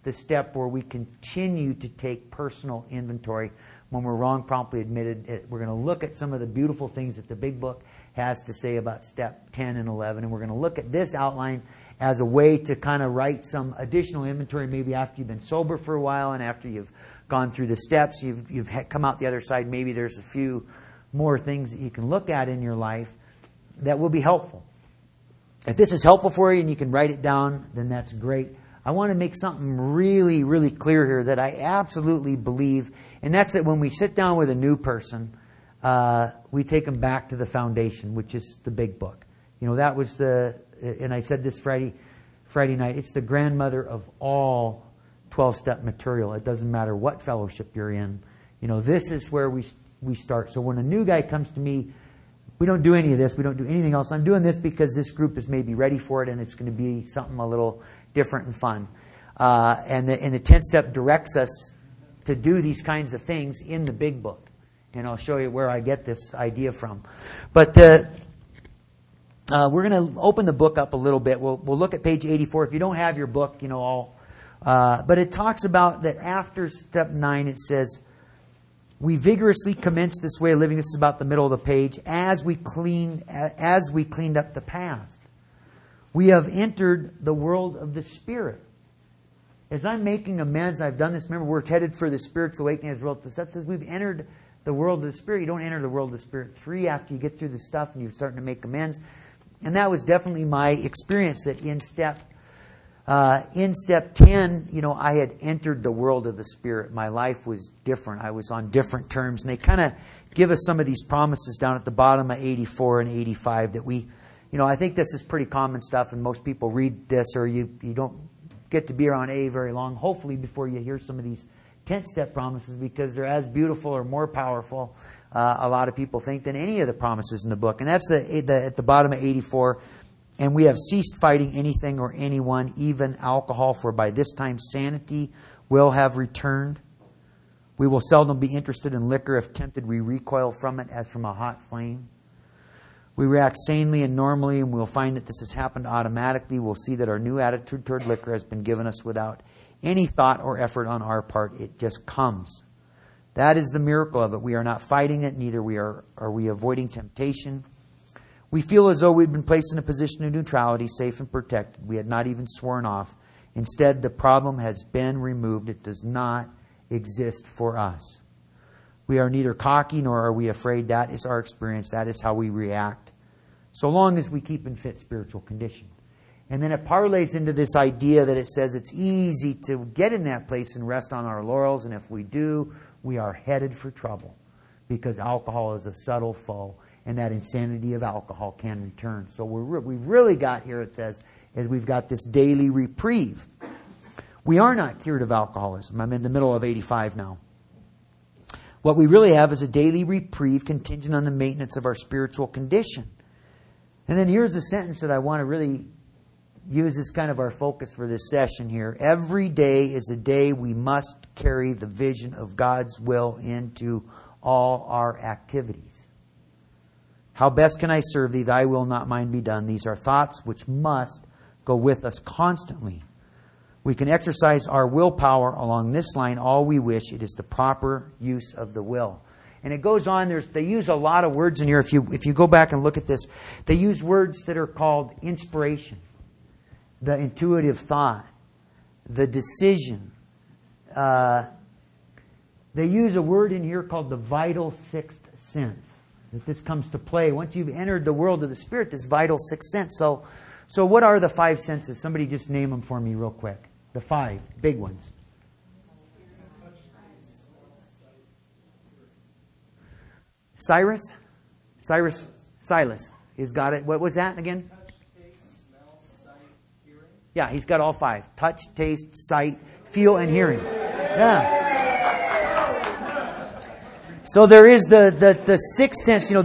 [SPEAKER 1] the step where we continue to take personal inventory. When we're wrong, promptly admitted. We're going to look at some of the beautiful things that the Big Book has to say about step 10 and 11. And we're going to look at this outline as a way to kind of write some additional inventory, maybe after you've been sober for a while and after you've gone through the steps, you've come out the other side. Maybe there's a few more things that you can look at in your life that will be helpful. If this is helpful for you and you can write it down, then that's great. I want to make something really, really clear here that I absolutely believe, and that's that when we sit down with a new person, we take them back to the foundation, which is the Big Book. You know, that was and I said this Friday night, it's the grandmother of all 12-step material. It doesn't matter what fellowship you're in. You know, this is where we start. So when a new guy comes to me, we don't do any of this. We don't do anything else. I'm doing this because this group is maybe ready for it, and it's going to be something a little different and fun. And the 10th step directs us to do these kinds of things in the Big Book. And I'll show you where I get this idea from. But we're going to open the book up a little bit. We'll look at page 84. If you don't have your book, you know, but it talks about that after step 9, it says, we vigorously commenced this way of living. This is about the middle of the page. As we cleaned up the past, we have entered the world of the Spirit. As I'm making amends, I've done this. Remember, we're headed for the spiritual awakening as well. The step says we've entered the world of the Spirit. You don't enter the world of the Spirit 3 after you get through the stuff and you're starting to make amends. And that was definitely my experience. That in step 10, you know, I had entered the world of the Spirit. My life was different. I was on different terms. And they kind of give us some of these promises down at the bottom of 84 and 85 that we, you know, I think this is pretty common stuff, and most people read this, or you don't get to be around A very long, hopefully, before you hear some of these 10th step promises, because they're as beautiful or more powerful, a lot of people think, than any of the promises in the book. And that's at the bottom of 84. And we have ceased fighting anything or anyone, even alcohol, for by this time sanity will have returned. We will seldom be interested in liquor. If tempted, we recoil from it as from a hot flame. We react sanely and normally, and we'll find that this has happened automatically. We'll see that our new attitude toward liquor has been given us without any thought or effort on our part. It just comes. That is the miracle of it. We are not fighting it, neither are we avoiding temptation. We feel as though we've been placed in a position of neutrality, safe and protected. We had not even sworn off. Instead, the problem has been removed. It does not exist for us. We are neither cocky nor are we afraid. That is our experience. That is how we react, so long as we keep in fit spiritual condition. And then it parlays into this idea that it says it's easy to get in that place and rest on our laurels. And if we do, we are headed for trouble, because alcohol is a subtle foe. And that insanity of alcohol can return. So we've really got here, it says, is we've got this daily reprieve. We are not cured of alcoholism. I'm in the middle of 85 now. What we really have is a daily reprieve contingent on the maintenance of our spiritual condition. And then here's a sentence that I want to really use as kind of our focus for this session here. Every day is a day we must carry the vision of God's will into all our activities. How best can I serve thee? Thy will, not mine, be done. These are thoughts which must go with us constantly. We can exercise our willpower along this line all we wish. It is the proper use of the will. And it goes on. They use a lot of words in here. If you go back and look at this, they use words that are called inspiration, the intuitive thought, the decision. They use a word in here called the vital sixth sense. That this comes to play once you've entered the world of the Spirit, this vital sixth sense. So what are the 5 senses? Somebody just name them for me real quick. The 5 big ones. Silas. He's got it. What was that again?
[SPEAKER 5] Touch, taste, smell, sight, hearing.
[SPEAKER 1] Yeah, he's got all 5. Touch, taste, sight, feel, and hearing. Yeah. So there is the sixth sense. You know,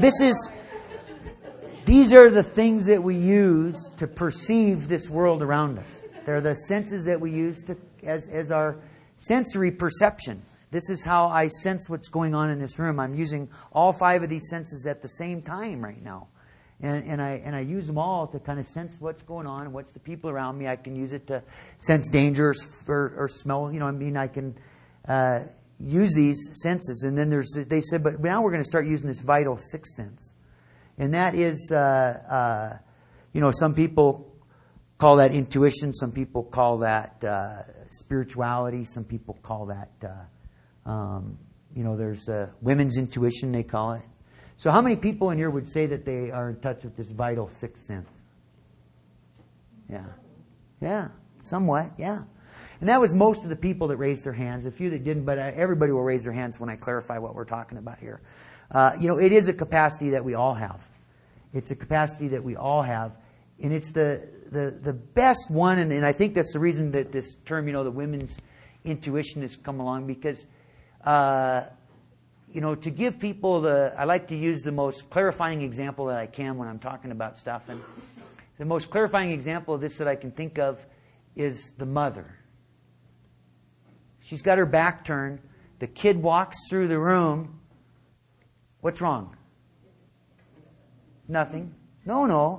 [SPEAKER 1] these are the things that we use to perceive this world around us. They're the senses that we use as our sensory perception. This is how I sense what's going on in this room. I'm using all 5 of these senses at the same time right now. And I use them all to kind of sense what's going on and what's the people around me. I can use it to sense danger or smell. I can use these senses. And then they said, but now we're going to start using this vital sixth sense. And that is, some people call that intuition. Some people call that spirituality. Some people call that, there's women's intuition, they call it. So how many people in here would say that they are in touch with this vital sixth sense? Yeah, somewhat, yeah. And that was most of the people that raised their hands. A few that didn't, but everybody will raise their hands when I clarify what we're talking about here. It is a capacity that we all have. It's a capacity that we all have. And it's the best one, and I think that's the reason that this term, the women's intuition has come along, because to give people I like to use the most clarifying example that I can when I'm talking about stuff. And the most clarifying example of this that I can think of is the mother. She's got her back turned. The kid walks through the room. What's wrong? Nothing. No.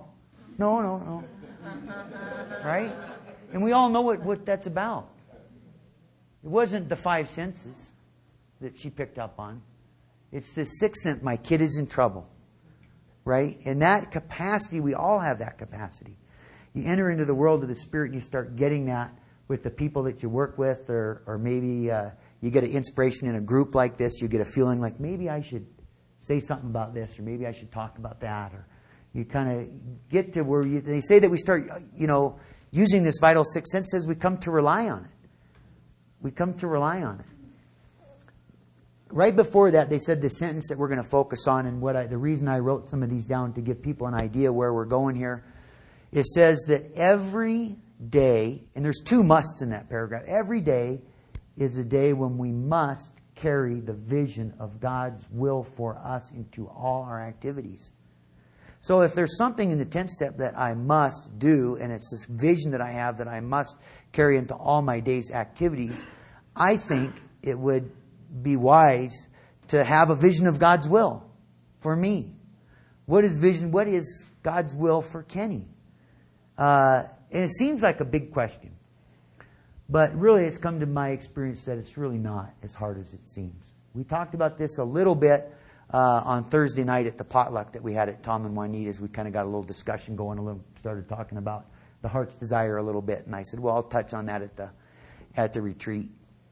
[SPEAKER 1] Right? And we all know what that's about. It wasn't the five senses that she picked up on. It's the sixth sense. My kid is in trouble. Right? And that capacity, we all have that capacity. You enter into the world of the Spirit and you start getting that with the people that you work with, or maybe you get an inspiration in a group like this. You get a feeling like maybe I should say something about this, or maybe I should talk about that. Or you kind of get to where they say that we start, using this vital sixth sense as we come to rely on it. We come to rely on it. Right before that, they said the sentence that we're going to focus on, and the reason I wrote some of these down to give people an idea where we're going here. It says that every day, and there's two musts in that paragraph, every day is a day when we must carry the vision of God's will for us into all our activities. So if there's something in the 10th step that I must do, and it's this vision that I have that I must carry into all my day's activities, I think it would be wise to have a vision of God's will for me. What is vision? What is God's will for Kenny? And it seems like a big question. But really, it's come to my experience that it's really not as hard as it seems. We talked about this a little bit on Thursday night at the potluck that we had at Tom and Juanita's. We kind of got a little discussion going, started talking about the heart's desire a little bit. And I said, well, I'll touch on that at the retreat.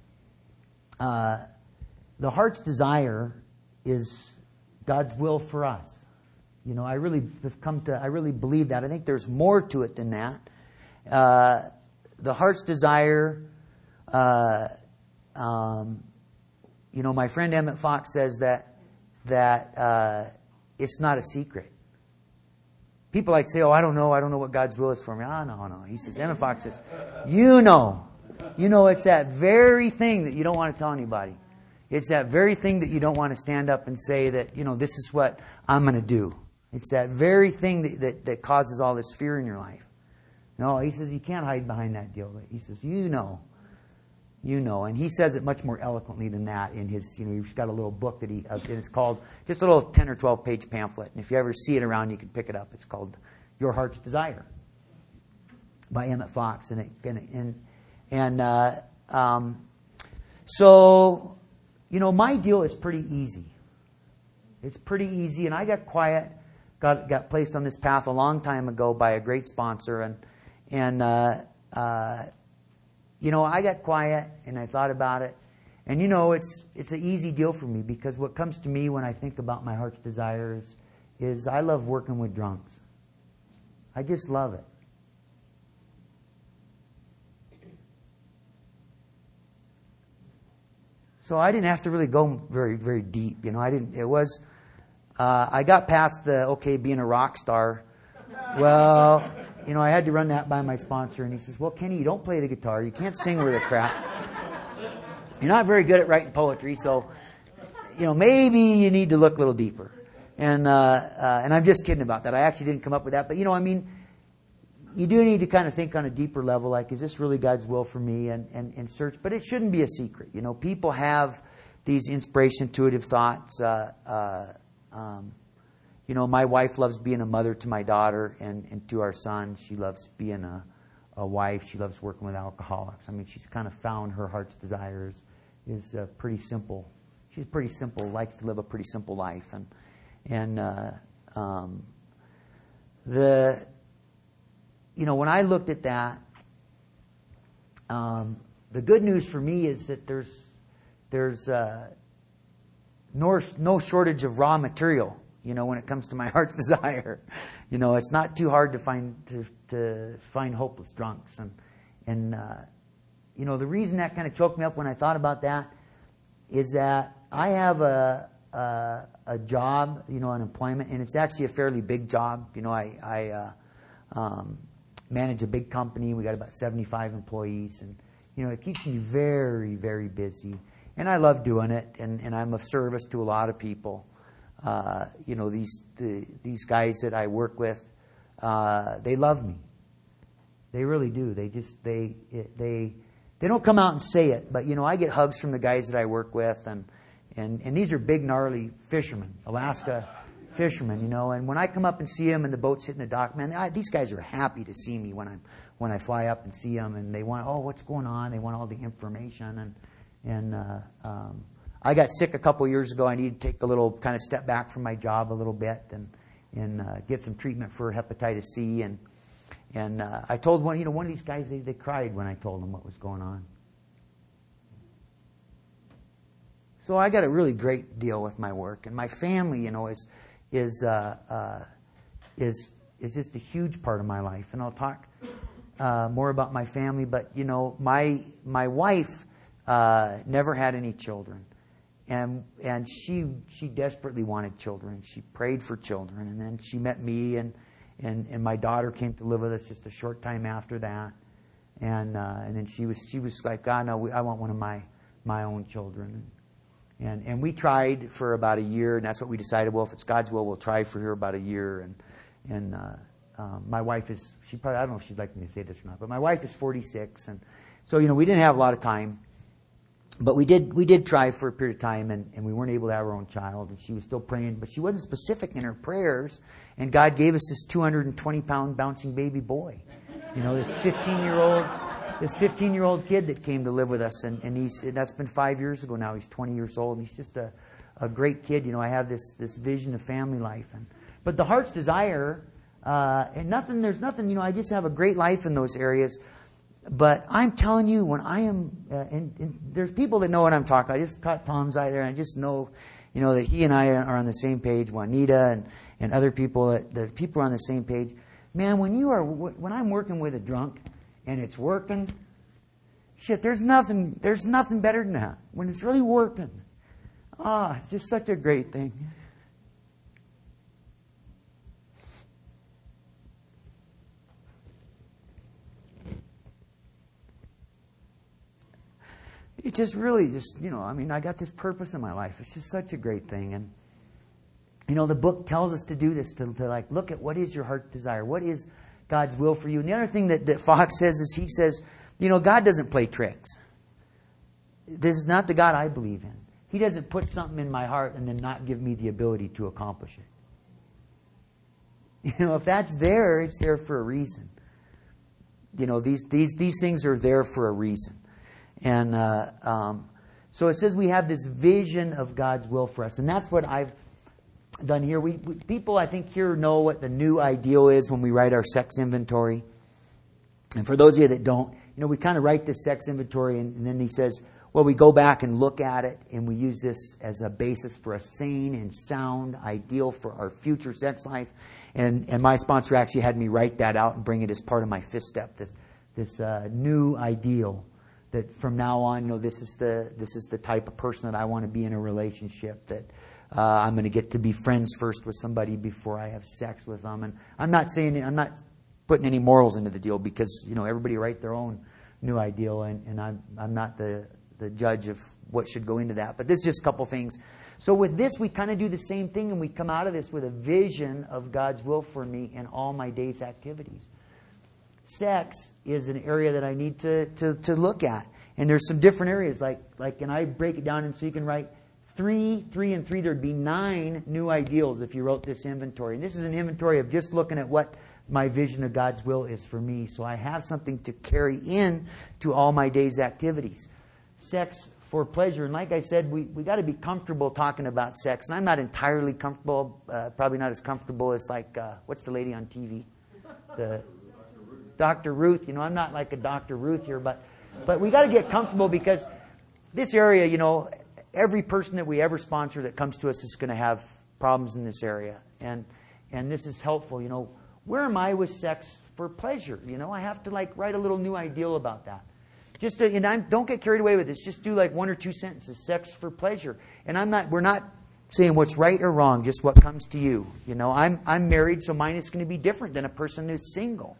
[SPEAKER 1] The heart's desire is God's will for us. I really believe that. I think there's more to it than that. The heart's desire, my friend Emmett Fox says that it's not a secret. People like say, I don't know what God's will is for me. No. He says, Emmett Fox says, it's that very thing that you don't want to tell anybody. It's that very thing that you don't want to stand up and say that, this is what I'm going to do. It's that very thing that causes all this fear in your life. No, he says you can't hide behind that deal. He says, you know. And he says it much more eloquently than that in his, he's got a little book that and it's called, just a little 10 or 12 page pamphlet. And if you ever see it around, you can pick it up. It's called Your Heart's Desire by Emmett Fox. So, my deal is pretty easy. It's pretty easy. And I got quiet, got placed on this path a long time ago by a great sponsor. And I got quiet and I thought about it. And, it's an easy deal for me, because what comes to me when I think about my heart's desire is I love working with drunks. I just love it. So I didn't have to really go very, very deep. I got past being a rock star. Well, I had to run that by my sponsor, and he says, well, Kenny, you don't play the guitar. You can't sing worth a crap. You're not very good at writing poetry, so, maybe you need to look a little deeper. And I'm just kidding about that. I actually didn't come up with that. But, you do need to kind of think on a deeper level, like, is this really God's will for me? And search. But it shouldn't be a secret. People have these intuitive thoughts. my wife loves being a mother to my daughter and to our son. She loves being a wife. She loves working with alcoholics. I mean, she's kind of found her heart's desires is pretty simple. She's pretty simple, likes to live a pretty simple life. And when I looked at that, the good news for me is that there's no shortage of raw material, when it comes to my heart's desire. It's not too hard to find hopeless drunks. And the reason that kind of choked me up when I thought about that is that I have a job, an employment, and it's actually a fairly big job. I manage a big company. We got about 75 employees, and it keeps me very, very busy. And I love doing it, and I'm of service to a lot of people. These guys that I work with, they love me. They really do. They don't come out and say it, but I get hugs from the guys that I work with, and these are big, gnarly fishermen, Alaska fishermen, And when I come up and see them and the boat's hitting the dock, man, these guys are happy to see me when I fly up and see them, and they want, what's going on? They want all the information, and I got sick a couple years ago. I needed to take a little kind of step back from my job a little bit and get some treatment for hepatitis C, and I told one of these guys, they cried when I told them what was going on. So I got a really great deal with my work, and my family, is just a huge part of my life. And I'll talk more about my family, but my wife never had any children, and she desperately wanted children. She prayed for children, and then she met me, and my daughter came to live with us just a short time after that, and then she was like, God, no, I want one of my own children. And we tried for about a year, and that's what we decided. Well, if it's God's will, we'll try for her about a year. And my wife is, I don't know if she'd like me to say this or not, but my wife is 46, and so we didn't have a lot of time, but we did try for a period of time, and we weren't able to have our own child, and she was still praying, but she wasn't specific in her prayers, and God gave us this 220-pound bouncing baby boy, this 15-year-old kid that came to live with us, and that's been 5 years ago now. He's 20 years old. He's just a great kid. I have this vision of family life, but the heart's desire, there's nothing. I just have a great life in those areas. But I'm telling you, when I am, and there's people that know what I'm talking about. I just caught Tom's eye there, and I just know, that he and I are on the same page. Juanita and other people, the people are on the same page. Man, when I'm working with a drunk, and it's working, shit, there's nothing better than that. When it's really working. It's just such a great thing. It just really I got this purpose in my life. It's just such a great thing. And, the book tells us to do this, to look at what is your heart's desire. What is God's will for you. And the other thing that Fox says is, he says, God doesn't play tricks. This is not the God I believe in. He doesn't put something in my heart and then not give me the ability to accomplish it. If that's there, it's there for a reason. These things are there for a reason. And so it says we have this vision of God's will for us. And that's what I've done here. People, I think, here know what the new ideal is when we write our sex inventory. And for those of you that don't, we kind of write this sex inventory, and then he says, well, we go back and look at it, and we use this as a basis for a sane and sound ideal for our future sex life. And my sponsor actually had me write that out and bring it as part of my fifth step, this new ideal. That from now on, this is the type of person that I want to be in a relationship. That I'm going to get to be friends first with somebody before I have sex with them. And I'm not putting any morals into the deal, because everybody write their own new ideal, and I'm not the judge of what should go into that. But this is just a couple things. So with this, we kind of do the same thing, and we come out of this with a vision of God's will for me in all my day's activities. Sex is an area that I need to look at. And there's some different areas, and I break it down, and so you can write 3, and 3, there'd be 9 new ideals if you wrote this inventory. And this is an inventory of just looking at what my vision of God's will is for me. So I have something to carry in to all my day's activities. Sex for pleasure. And like I said, we got to be comfortable talking about sex. And I'm not entirely comfortable, probably not as comfortable as like, what's the lady on TV? The Dr. Ruth. I'm not like a Dr. Ruth here, but we got to get comfortable because this area, every person that we ever sponsor that comes to us is going to have problems in this area. And this is helpful, Where am I with sex for pleasure? I have to write a little new ideal about that. Don't get carried away with this. Just do 1 or 2 sentences. Sex for pleasure. And we're not saying what's right or wrong, just what comes to you. I'm married, so mine is going to be different than a person who's single.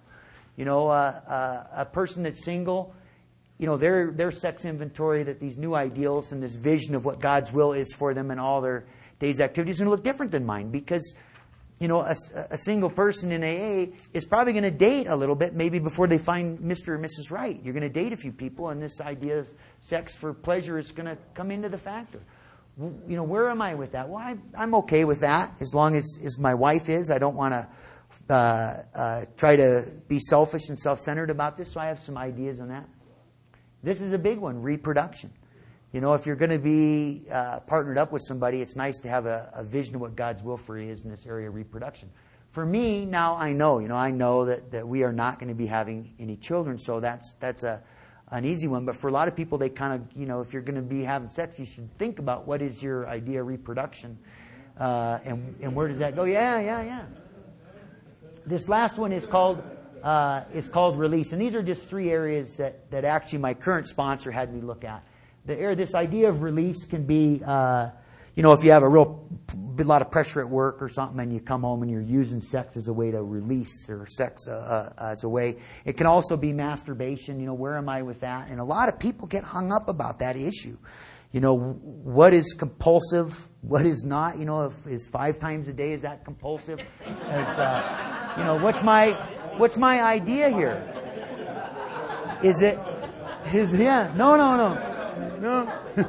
[SPEAKER 1] A person that's single, their sex inventory, that these new ideals and this vision of what God's will is for them and all their day's activities is going to look different than mine because a single person in AA is probably going to date a little bit maybe before they find Mr. or Mrs. Right. You're going to date a few people, and this idea of sex for pleasure is going to come into the factor. Where am I with that? Well, I'm okay with that as long as my wife is. I don't want to try to be selfish and self-centered about this, so I have some ideas on that. This is a big one, reproduction. If you're going to be partnered up with somebody, it's nice to have a vision of what God's will for you is in this area of reproduction. For me, now I know, that we are not going to be having any children, so that's an easy one. But for a lot of people, they kind of, if you're going to be having sex, you should think about what is your idea of reproduction, and where does that go? Yeah. This last one is called release, and these are just 3 areas that actually my current sponsor had me look at. This idea of release can be, if you have a lot of pressure at work or something and you come home and you're using sex as a way to release or sex as a way. It can also be masturbation. Where am I with that? And a lot of people get hung up about that issue. What is compulsive? What is not? If is 5 times a day, is that compulsive? What's my idea here? No.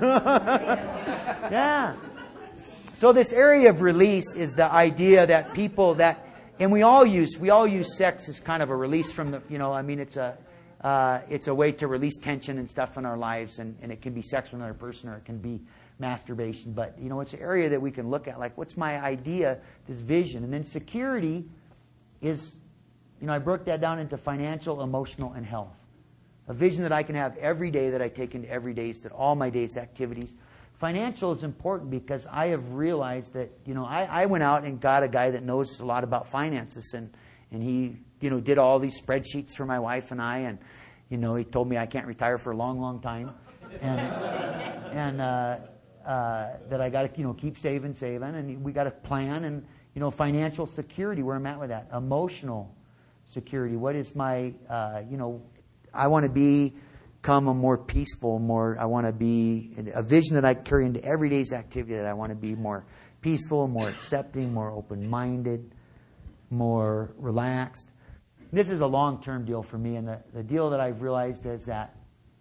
[SPEAKER 1] Yeah. So this area of release is the idea that people and we all use sex as kind of a release from the, it's a way to release tension and stuff in our lives, and it can be sex with another person or it can be masturbation. But, it's an area that we can look at, what's my idea, this vision. And then security is, I broke that down into financial, emotional, and health. A vision that I can have every day that I take into every day, that all my day's activities. Financial is important because I have realized that, I went out and got a guy that knows a lot about finances, and he, did all these spreadsheets for my wife and I, and, he told me I can't retire for a long, long time, and that I got to, keep saving, and we got to plan, and, financial security, where I'm at with that. Emotional security, what is my, I want to become a more peaceful, I want to be a vision that I carry into every day's activity, that I want to be more peaceful, more accepting, more open-minded, more relaxed. This is a long-term deal for me, and the deal that I've realized is that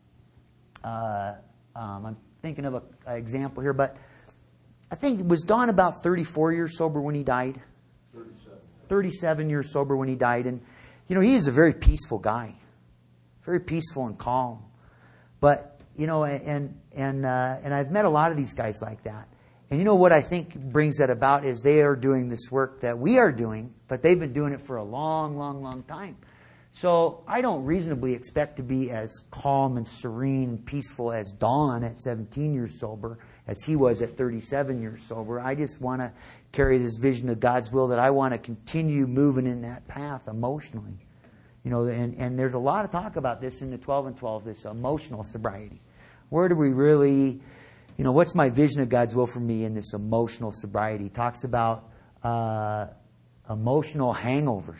[SPEAKER 1] I'm thinking of an example here, but I think was Don about 34 years sober when he died? 37 years sober when he died, and he is a very peaceful guy. Very peaceful and calm. But, and I've met a lot of these guys like that. And what I think brings that about is they are doing this work that we are doing, but they've been doing it for a long, long, long time. So I don't reasonably expect to be as calm and serene and peaceful as Don at 17 years sober as he was at 37 years sober. I just want to carry this vision of God's will, that I want to continue moving in that path emotionally. And there's a lot of talk about this in the 12 and 12, this emotional sobriety. Where do we really, what's my vision of God's will for me in this emotional sobriety? He talks about emotional hangovers.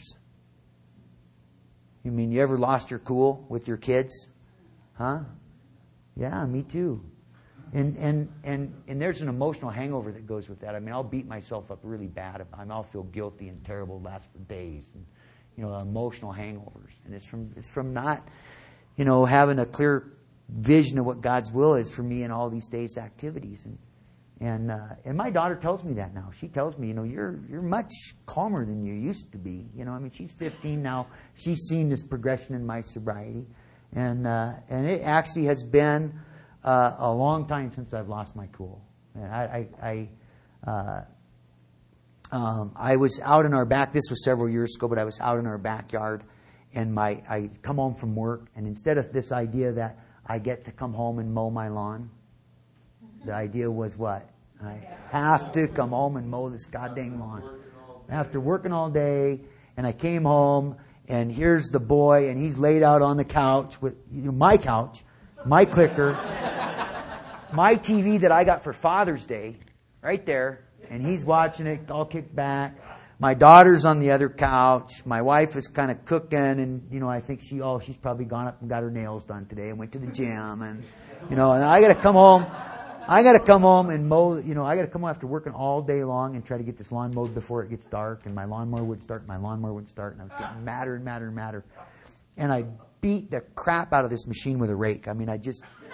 [SPEAKER 1] You mean you ever lost your cool with your kids? Huh? Yeah, me too. And there's an emotional hangover that goes with that. I mean, I'll beat myself up really bad. I'll feel guilty and terrible last for days. And, emotional hangovers. And it's from not, having a clear vision of what God's will is for me in all these days' activities. And my daughter tells me that now. She tells me, you're much calmer than you used to be. She's 15 now. She's seen this progression in my sobriety, and it actually has been a long time since I've lost my cool. And I was out in our back. This was several years ago, but I was out in our backyard, and I come home from work, and instead of this idea that I get to come home and mow my lawn, the idea was what? I have to come home and mow this goddamn lawn. After working all day, and I came home, and here's the boy, and he's laid out on the couch with my couch, my clicker, my TV that I got for Father's Day, right there, and he's watching it all kicked back. My daughter's on the other couch. My wife is kind of cooking, and I think she's probably gone up and got her nails done today and went to the gym, and and I got to come home. I got to come home and mow. I got to come home after working all day long and try to get this lawn mowed before it gets dark. And my lawnmower would start. And I was getting madder and madder and madder. And I beat the crap out of this machine with a rake. And I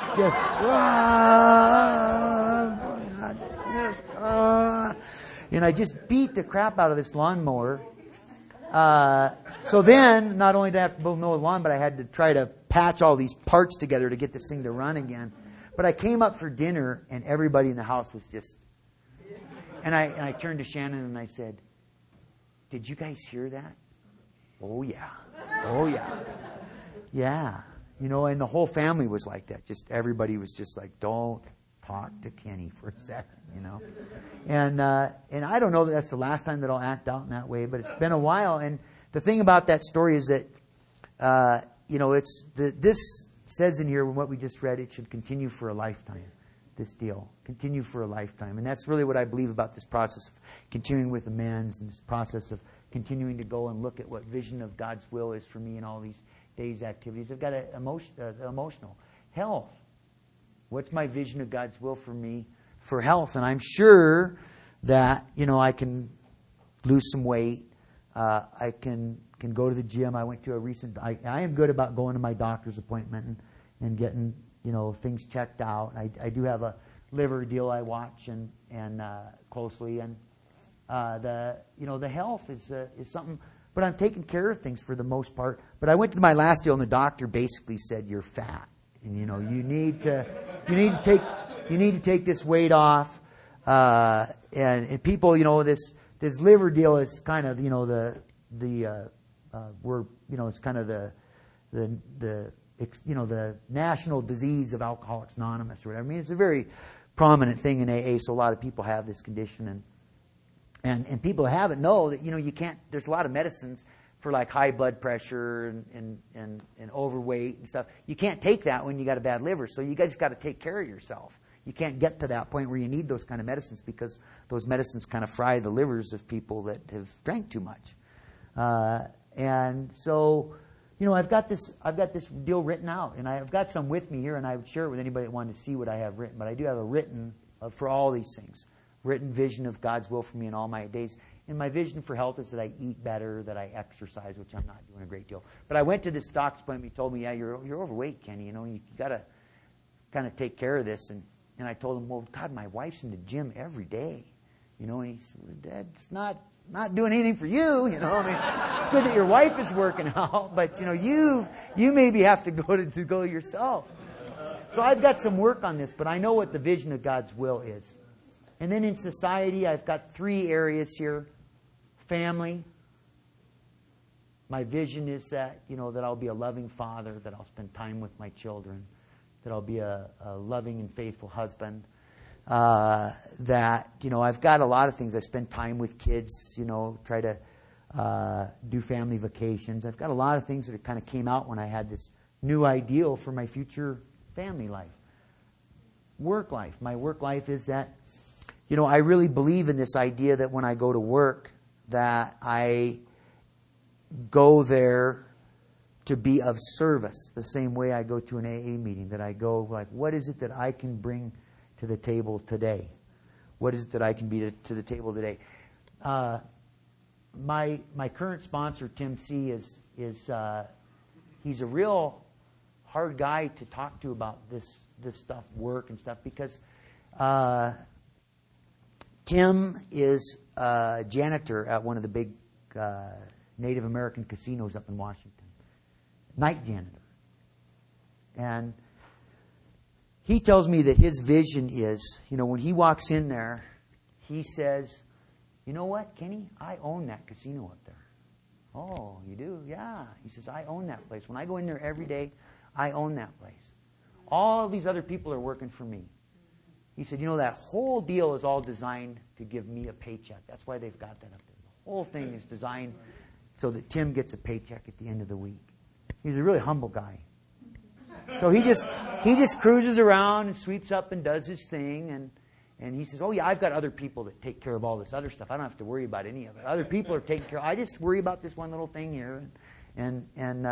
[SPEAKER 1] just beat the crap out of this lawnmower. So then, not only did I have to mow the lawn, but I had to try to patch all these parts together to get this thing to run again. But I came up for dinner, and everybody in the house was just... And I turned to Shannon and I said, "Did you guys hear that?" "Oh, yeah. Oh, yeah." Yeah. And the whole family was like that. Just everybody was just like, "Don't talk to Kenny for a second," And I don't know that that's the last time that I'll act out in that way, but it's been a while. And the thing about that story is that, this says in here, what we just read, it should continue for a lifetime. This deal. Continue for a lifetime. And that's really what I believe about this process of continuing with amends and this process of continuing to go and look at what vision of God's will is for me in all these days' activities. I've got emotional. Health. What's my vision of God's will for me for health? And I'm sure that, I can lose some weight. I can go to the gym. I went to a recent... I am good about going to my doctor's appointment and getting, things checked out. I do have a liver deal I watch and closely. And the health is something... But I'm taking care of things for the most part. But I went to my last deal, and the doctor basically said, "You're fat. And, you need to take this weight off." And people, this liver deal is kind of, it's kind of the national disease of Alcoholics Anonymous or whatever. It's a very prominent thing in AA, so a lot of people have this condition, and people who have it know that, you can't, there's a lot of medicines for like high blood pressure and overweight and stuff. You can't take that when you got a bad liver, so you guys got to take care of yourself. You can't get to that point where you need those kind of medicines because those medicines kind of fry the livers of people that have drank too much. And so, I've got this deal written out, and I've got some with me here, and I would share it with anybody that wanted to see what I have written. But I do have a written for all these things, written vision of God's will for me in all my days. And my vision for health is that I eat better, that I exercise, which I'm not doing a great deal. But I went to this doctor's appointment. He told me, "Yeah, you're overweight, Kenny. You got to kind of take care of this." And I told him, "Well, God, my wife's in the gym every day." And he said, "Dad, it's not doing anything for you. It's good that your wife is working out, but you maybe have to go yourself." So I've got some work on this, but I know what the vision of God's will is. And then in society, I've got 3 areas here. Family. My vision is that, that I'll be a loving father, that I'll spend time with my children, that I'll be a loving and faithful husband. That, I've got a lot of things. I spend time with kids, try to do family vacations. I've got a lot of things that kind of came out when I had this new ideal for my future family life. Work life. My work life is that, I really believe in this idea that when I go to work, that I go there to be of service, the same way I go to an AA meeting, that I go like, what is it that I can bring to the table today? What is it that I can be to the table today? My current sponsor, Tim C., is he's a real hard guy to talk to about this stuff, work and stuff, because Tim is a janitor at one of the big Native American casinos up in Washington. Night janitor. And he tells me that his vision is, when he walks in there, he says, "You know what, Kenny? I own that casino up there." "Oh, you do?" "Yeah." He says, "I own that place. When I go in there every day, I own that place. All these other people are working for me." He said, "That whole deal is all designed to give me a paycheck. That's why they've got that up there. The whole thing is designed so that Tim gets a paycheck at the end of the week." He's a really humble guy. So he just cruises around and sweeps up and does his thing. And he says, "Oh, yeah, I've got other people that take care of all this other stuff. I don't have to worry about any of it. Other people are taking care of it. I just worry about this one little thing here." And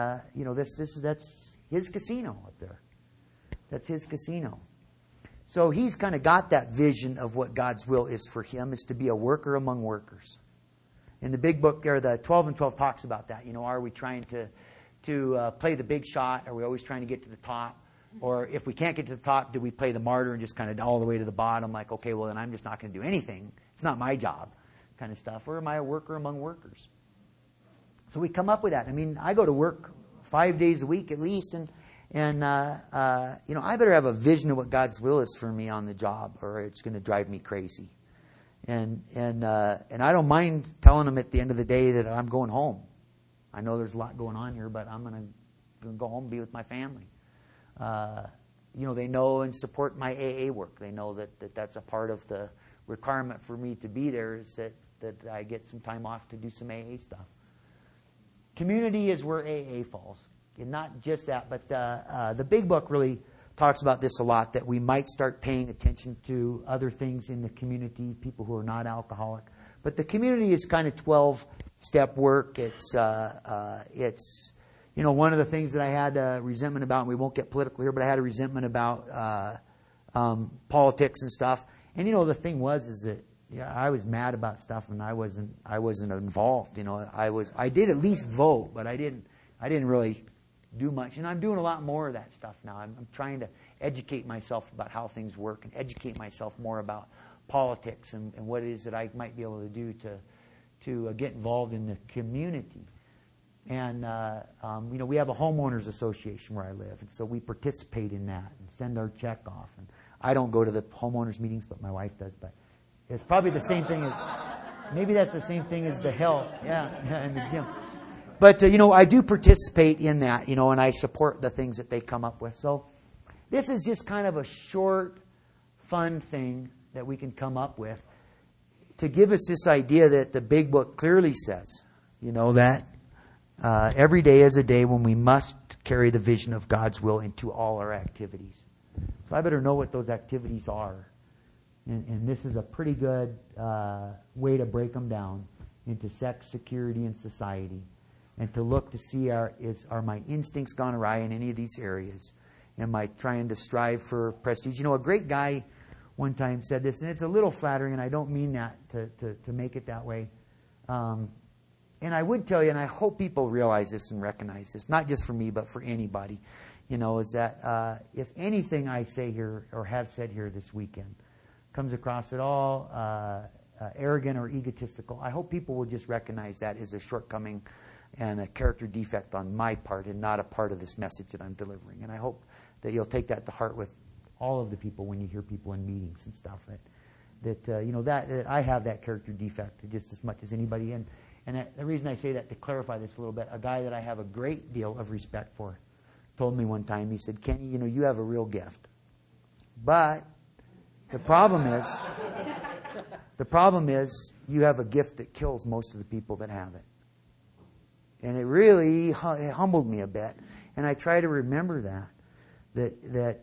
[SPEAKER 1] that's his casino up there. That's his casino. So he's kind of got that vision of what God's will is for him, is to be a worker among workers. In the big book, or the 12 and 12 talks about that. Are we trying to play the big shot? Are we always trying to get to the top? Or if we can't get to the top, do we play the martyr and just kind of all the way to the bottom? Like, okay, well, then I'm just not going to do anything. It's not my job kind of stuff. Or am I a worker among workers? So we come up with that. I go to work 5 days a week at least, and I better have a vision of what God's will is for me on the job, or it's going to drive me crazy. And I don't mind telling them at the end of the day that I'm going home. I know there's a lot going on here, but I'm going to go home and be with my family. They know and support my AA work. They know that that's a part of the requirement for me to be there, is that I get some time off to do some AA stuff. Community is where AA falls. And not just that, but the big book really talks about this a lot, that we might start paying attention to other things in the community, people who are not alcoholic. But the community is kind of 12-step work. It's one of the things that I had a resentment about, and we won't get political here, but I had a resentment about politics and stuff. And the thing is that I was mad about stuff, and I wasn't involved. I did at least vote, but I didn't really do much. And I'm doing a lot more of that stuff now. I'm trying to educate myself about how things work, and educate myself more about politics and what it is that I might be able to do to get involved in the community. And we have a homeowners association where I live, and so we participate in that and send our check off. And I don't go to the homeowners meetings, but my wife does. But it's probably the same thing maybe that's the same thing as the health, in the gym. But I do participate in that, and I support the things that they come up with. So this is just kind of a short, fun thing that we can come up with to give us this idea that the big book clearly says, that every day is a day when we must carry the vision of God's will into all our activities. So I better know what those activities are. And this is a pretty good way to break them down into sex, security, and society. And to look to see, are my instincts gone awry in any of these areas? Am I trying to strive for prestige? A great guy one time said this, and it's a little flattering, and I don't mean that to make it that way. And I would tell you, and I hope people realize this and recognize this, not just for me, but for anybody, is that if anything I say here or have said here this weekend comes across at all arrogant or egotistical, I hope people will just recognize that as a shortcoming and a character defect on my part, and not a part of this message that I'm delivering. And I hope that you'll take that to heart with all of the people when you hear people in meetings and stuff, that I have that character defect just as much as anybody. And the reason I say that, to clarify this a little bit, a guy that I have a great deal of respect for told me one time, he said, "Kenny, you have a real gift. But the problem is you have a gift that kills most of the people that have it." And it really humbled me a bit. And I try to remember that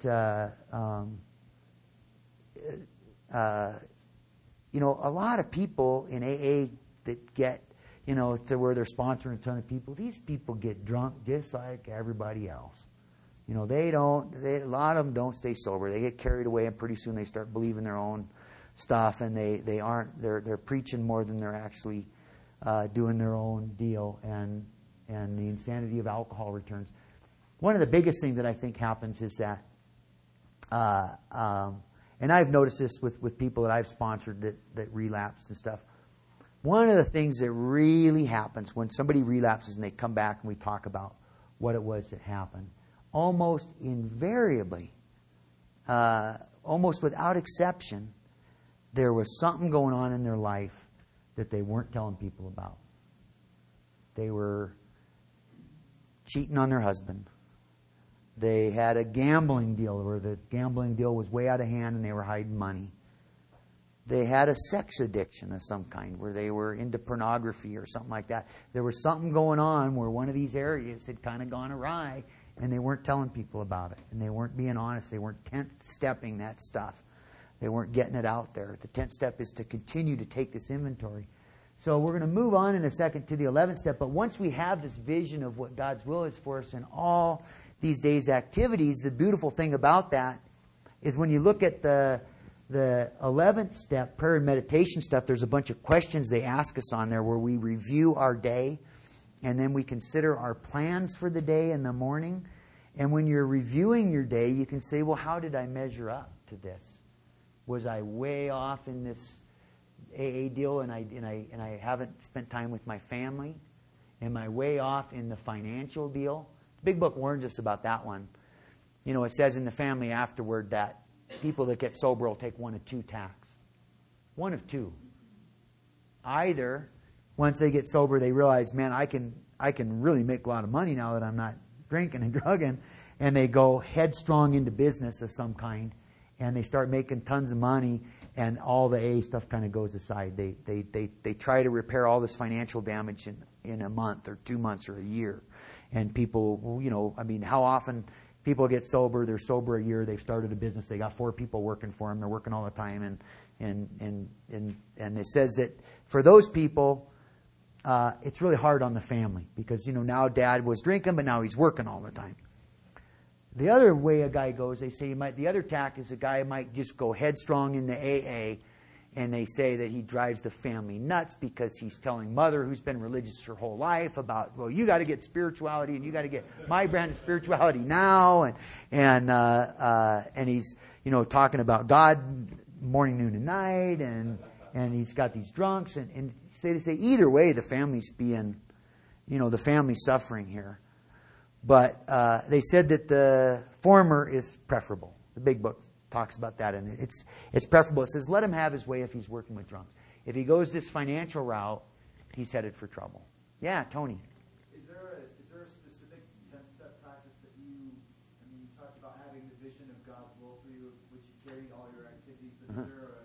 [SPEAKER 1] a lot of people in AA that get, to where they're sponsoring a ton of people, these people get drunk just like everybody else. A lot of them don't stay sober. They get carried away, and pretty soon they start believing their own stuff, and they're preaching more than they're actually doing their own deal, and the insanity of alcohol returns. One of the biggest things that I think happens is that and I've noticed this with people that I've sponsored that relapsed and stuff. One of the things that really happens when somebody relapses and they come back and we talk about what it was that happened, almost invariably, almost without exception, there was something going on in their life that they weren't telling people about. They were cheating on their husband. They had a gambling deal where the gambling deal was way out of hand and they were hiding money. They had a sex addiction of some kind where they were into pornography or something like that. There was something going on where one of these areas had kind of gone awry and they weren't telling people about it. And they weren't being honest. They weren't 10th stepping that stuff. They weren't getting it out there. The 10th step is to continue to take this inventory. So we're going to move on in a second to the 11th step. But once we have this vision of what God's will is for us in all these days' activities, the beautiful thing about that is when you look at the 11th step, prayer and meditation stuff, there's a bunch of questions they ask us on there where we review our day and then we consider our plans for the day in the morning. And when you're reviewing your day, you can say, well, how did I measure up to this? Was I way off in this AA deal and I haven't spent time with my family? Am I way off in the financial deal? The Big Book warns us about that one. You know, it says in the family afterward that people that get sober will take one of two tacks. One of two. Either, once they get sober, they realize, man, I can really make a lot of money now that I'm not drinking and drugging, and they go headstrong into business of some kind, and they start making tons of money, and all the AA stuff kind of goes aside. They try to repair all this financial damage in a month or 2 months or a year. And people, you know, I mean, how often people get sober, they're sober a year, they've started a business, they got 4 people working for them, they're working all the time, and it says that for those people, it's really hard on the family because, you know, now dad was drinking, but now he's working all the time. The other way a guy goes, they say the other tack is a guy might just go headstrong into AA, and they say that he drives the family nuts because he's telling mother, who's been religious her whole life, about, well, you got to get spirituality and you got to get my brand of spirituality now, and he's, you know, talking about God morning, noon, and night, and he's got these drunks, and they say either way the family's being, you know, the family's suffering here. But they said that the former is preferable. The Big Book talks about that, and it's preferable. It says, let him have his way if he's working with drunks. If he goes this financial route, he's headed for trouble. Yeah, Tony.
[SPEAKER 5] Is there a specific 10-step practice that you talked about having the vision of God's will for you, which you carry all your activities, but is there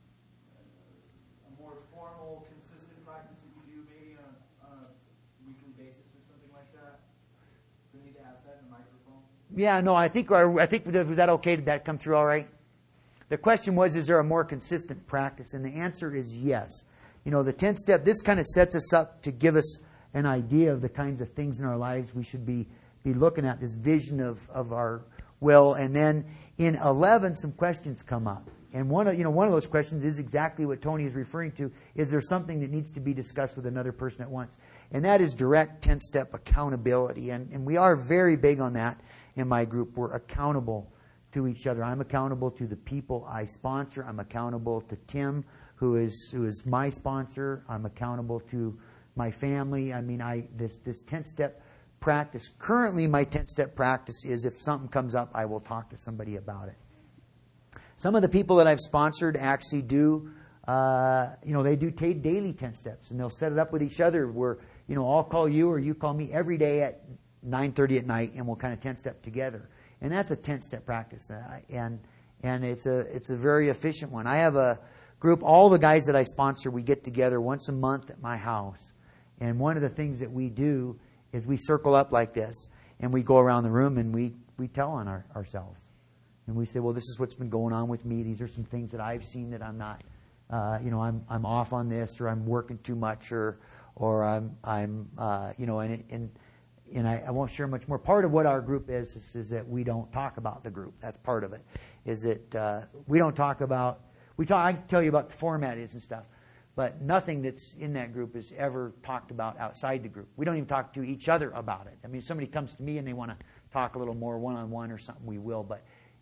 [SPEAKER 5] a more formal, consistent practice that you do maybe on a weekly basis or something like that? Do we need to ask that in the microphone?
[SPEAKER 1] Yeah, no, I think was that okay? Did that come through all right? The question was, is there a more consistent practice? And the answer is yes. You know, the 10th step, this kind of sets us up to give us an idea of the kinds of things in our lives we should be looking at, this vision of our will. And then in 11, some questions come up. And one of those questions is exactly what Tony is referring to. Is there something that needs to be discussed with another person at once? And that is direct 10th step accountability. And we are very big on that in my group. We're accountable to each other. I'm accountable to the people I sponsor. I'm accountable to Tim, who is my sponsor. I'm accountable to my family. I mean, this 10th step practice. Currently, my 10th step practice is if something comes up, I will talk to somebody about it. Some of the people that I've sponsored actually do, they do daily 10 steps, and they'll set it up with each other where, you know, I'll call you or you call me every day at 9:30 at night, and we'll kind of 10 step together. And that's a 10 step practice, and it's a very efficient one. I have a group, all the guys that I sponsor, we get together once a month at my house, and one of the things that we do is we circle up like this, and we go around the room and we tell on ourselves. And we say, well, this is what's been going on with me. These are some things that I've seen that I'm not, I'm off on this, or I'm working too much, or I'm I won't share much more. Part of what our group is that we don't talk about the group. That's part of it. Is that we don't talk about. I can tell you about the format is and stuff, but nothing that's in that group is ever talked about outside the group. We don't even talk to each other about it. I mean, if somebody comes to me and they want to talk a little more one-on-one or something, we will, but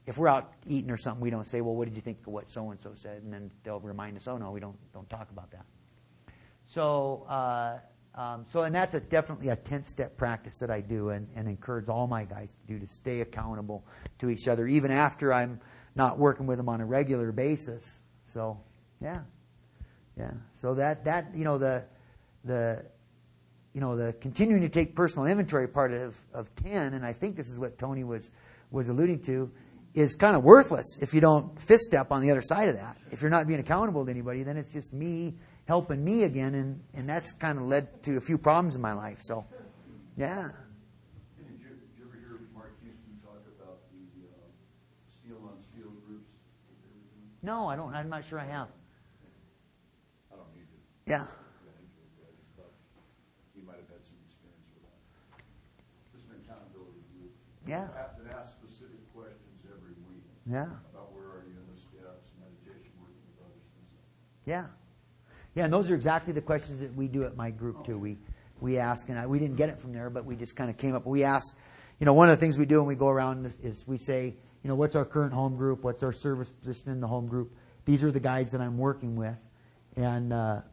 [SPEAKER 1] if we're out eating or something, we don't say, well, what did you think of what so-and-so said? And then they'll remind us, oh, no, we don't talk about that. So, and that's definitely a 10-step practice that I do and encourage all my guys to do, to stay accountable to each other, even after I'm not working with them on a regular basis. So, yeah. So that the continuing to take personal inventory part of 10, and I think this is what Tony was alluding to, is kind of worthless if you don't fist step on the other side of that. If you're not being accountable to anybody, then it's just me helping me again, and that's kind of led to a few problems in my life. So, yeah.
[SPEAKER 3] Did you ever hear Mark Houston talk about the steel on steel groups that they were doing?
[SPEAKER 1] No, I don't. I'm not sure I have.
[SPEAKER 3] I don't need to.
[SPEAKER 1] Yeah.
[SPEAKER 3] I just thought you might have had some experience with that. Just an accountability group.
[SPEAKER 1] Yeah.
[SPEAKER 3] You have to ask specific questions every week.
[SPEAKER 1] Yeah.
[SPEAKER 3] About where are you in the steps, meditation, working with others, things like that.
[SPEAKER 1] Yeah. Yeah, and those are exactly the questions that we do at my group, too. We ask, and we didn't get it from there, but we just kind of came up. We ask, one of the things we do when we go around is we say, what's our current home group? What's our service position in the home group? These are the guys that I'm working with. And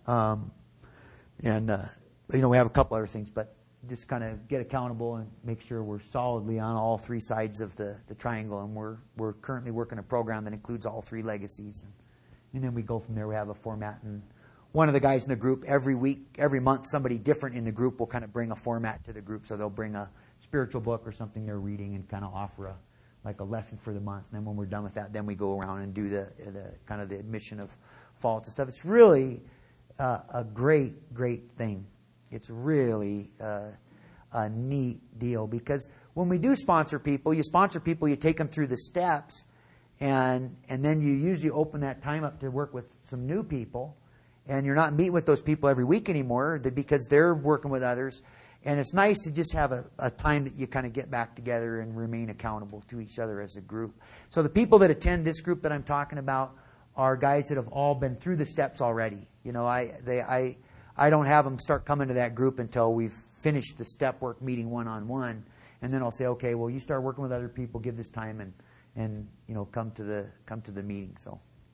[SPEAKER 1] we have a couple other things, but just kind of get accountable and make sure we're solidly on all three sides of the triangle. And we're currently working a program that includes all three legacies. And then we go from there. We have a format, and one of the guys in the group every month, somebody different in the group will kind of bring a format to the group. So they'll bring a spiritual book or something they're reading and kind of offer a lesson for the month. And then when we're done with that, then we go around and do the kind of the admission of faults and stuff. It's really a great thing. It's really a neat deal, because when we do sponsor people, you take them through the steps, and then you usually open that time up to work with some new people. And you're not meeting with those people every week anymore because they're working with others. And it's nice to just have a time that you kind of get back together and remain accountable to each other as a group. So the people that attend this group that I'm talking about are guys that have all been through the steps already. I don't have them start coming to that group until we've finished the step work meeting one-on-one. And then I'll say, okay, well, you start working with other people, give this time, and come to the meeting. So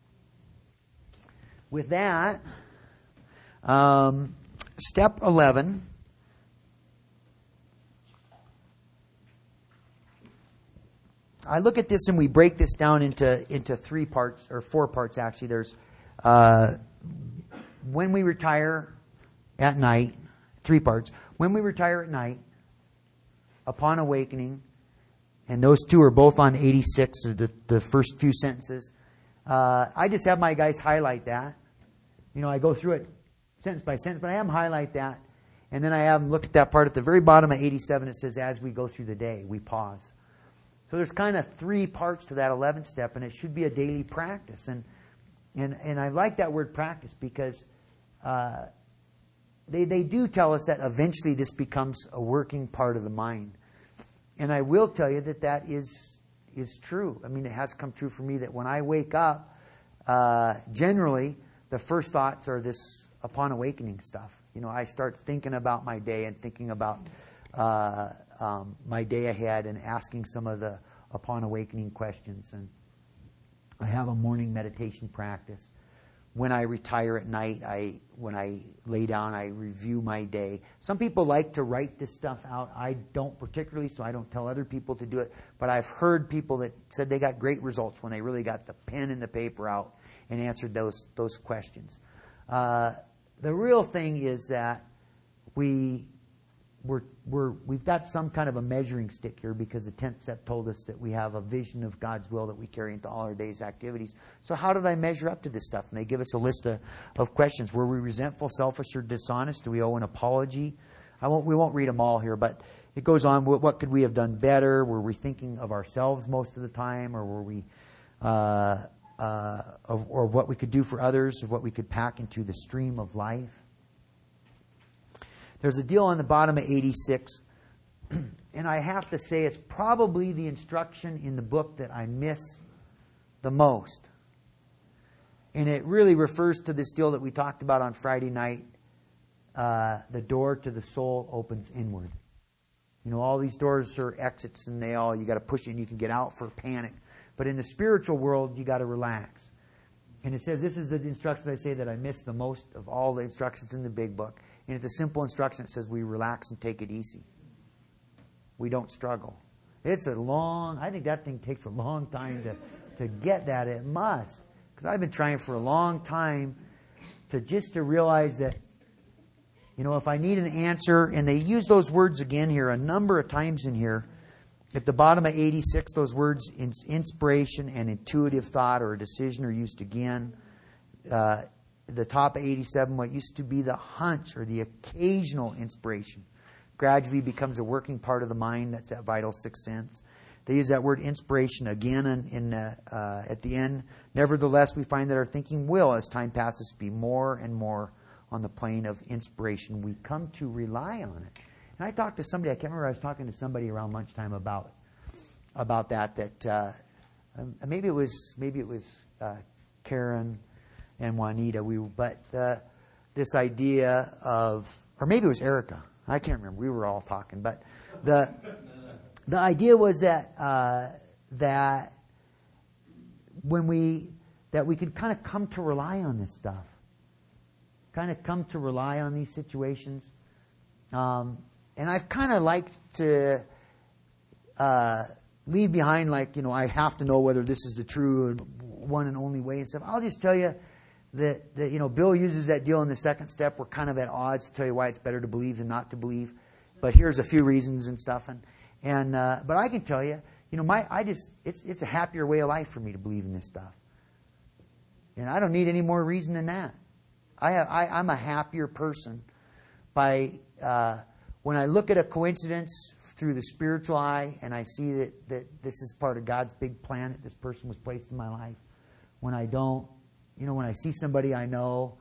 [SPEAKER 1] with that, step 11. I look at this and we break this down into 3 parts, or 4 parts actually. There's when we retire at night, 3 parts. When we retire at night, upon awakening, and those 2 are both on 86, or the first few sentences. I just have my guys highlight that. I go through it sentence by sentence, but I have them highlight that. And then I have them look at that part at the very bottom of 87. It says, as we go through the day, we pause. So there's kind of 3 parts to that 11th step, and it should be a daily practice. And I like that word practice because they do tell us that eventually this becomes a working part of the mind. And I will tell you that is true. I mean, it has come true for me that when I wake up, generally, the first thoughts are this upon awakening stuff. I start thinking about my day and thinking about my day ahead and asking some of the upon awakening questions. And I have a morning meditation practice. When I retire at night, when I lay down, I review my day. Some people like to write this stuff out. I don't particularly, so I don't tell other people to do it. But I've heard people that said they got great results when they really got the pen and the paper out and answered those questions. The real thing is that we've got some kind of a measuring stick here, because the 10th step told us that we have a vision of God's will that we carry into all our day's activities. So how did I measure up to this stuff? And they give us a list of questions. Were we resentful, selfish, or dishonest? Do we owe an apology? We won't read them all here, but it goes on. What could we have done better? Were we thinking of ourselves most of the time, or were we or what we could do for others, or what we could pack into the stream of life? There's a deal on the bottom of 86, and I have to say it's probably the instruction in the book that I miss the most. And it really refers to this deal that we talked about on Friday night. The door to the soul opens inward. All these doors are exits, and you got to push it, and you can get out for panic. But in the spiritual world, you got to relax. And it says, this is the instructions I say that I miss the most of all the instructions in the big book. And it's a simple instruction. It says we relax and take it easy. We don't struggle. It's I think that thing takes a long time to get that. It must. Because I've been trying for a long time to realize that, if I need an answer, and they use those words again here a number of times in here. At the bottom of 86, those words, inspiration and intuitive thought or a decision, are used again. The top of 87, what used to be the hunch or the occasional inspiration gradually becomes a working part of the mind. That's that vital sixth sense. They use that word inspiration again at the end. Nevertheless, we find that our thinking will, as time passes, be more and more on the plane of inspiration. We come to rely on it. And I talked to somebody, I can't remember, I was talking to somebody around lunchtime about that maybe it was Karen and Juanita. This idea of, or maybe it was Erica. I can't remember. We were all talking, but the idea was that we could kind of come to rely on this stuff, kind of come to rely on these situations. And I've kind of liked to leave behind, I have to know whether this is the true one and only way and stuff. I'll just tell you that Bill uses that deal in the second step. We're kind of at odds to tell you why it's better to believe than not to believe. But here's a few reasons and stuff. But I can tell you, it's a happier way of life for me to believe in this stuff. And I don't need any more reason than that. I'm a happier person by when I look at a coincidence through the spiritual eye and I see that this is part of God's big plan, that this person was placed in my life. When I don't, when I see somebody I know,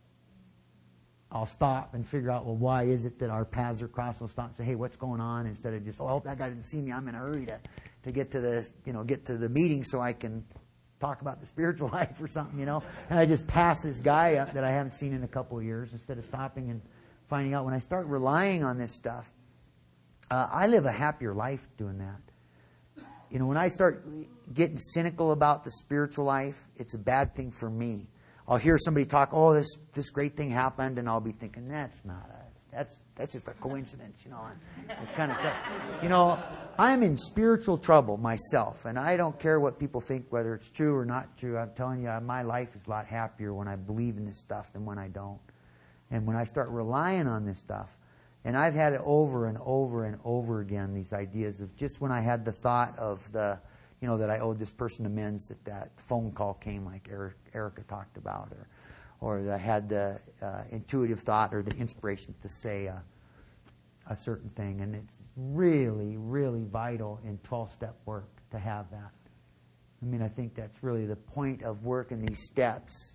[SPEAKER 1] I'll stop and figure out, well, why is it that our paths are crossed? I'll stop and say, hey, what's going on? Instead of just, I hope that guy didn't see me. I'm in a hurry to get to the meeting so I can talk about the spiritual life or something, And I just pass this guy up that I haven't seen in a couple of years instead of stopping and finding out. When I start relying on this stuff, I live a happier life doing that. When I start getting cynical about the spiritual life, it's a bad thing for me. I'll hear somebody talk, this great thing happened, and I'll be thinking, that's just a coincidence, that kind of stuff. I'm in spiritual trouble myself, and I don't care what people think, whether it's true or not true. I'm telling you, my life is a lot happier when I believe in this stuff than when I don't. And when I start relying on this stuff, and I've had it over and over and over again, these ideas of just when I had the thought of that I owed this person amends, that phone call came like Erica talked about, or that I had the intuitive thought or the inspiration to say a certain thing. And it's really, really vital in 12-step work to have that. I think that's really the point of work in these steps,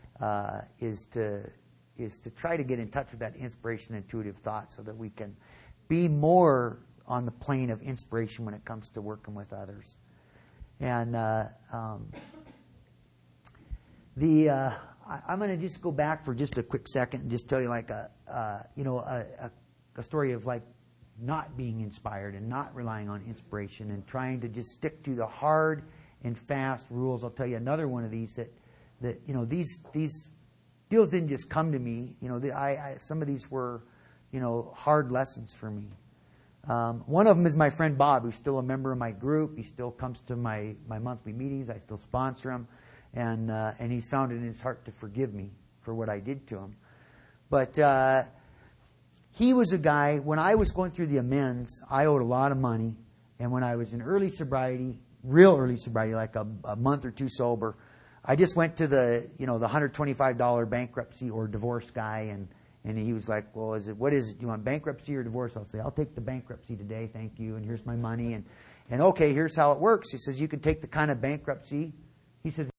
[SPEAKER 1] is to try to get in touch with that inspiration and intuitive thought so that we can be more on the plane of inspiration when it comes to working with others. And I'm going to just go back for just a quick second and just tell you a story of not being inspired and not relying on inspiration and trying to just stick to the hard and fast rules. I'll tell you another one of these that these deals didn't just come to me. Some of these were, hard lessons for me. One of them is my friend Bob, who's still a member of my group. He still comes to my monthly meetings. I still sponsor him. And he's found it in his heart to forgive me for what I did to him. But he was a guy, when I was going through the amends, I owed a lot of money. And when I was in early sobriety, real early sobriety, like a month or two sober, I just went to the $125 bankruptcy or divorce guy, and he was like, well, what is it? You want bankruptcy or divorce? I'll say, I'll take the bankruptcy today, thank you, and here's my money. And okay, here's how it works. He says, you can take the kind of bankruptcy. He says,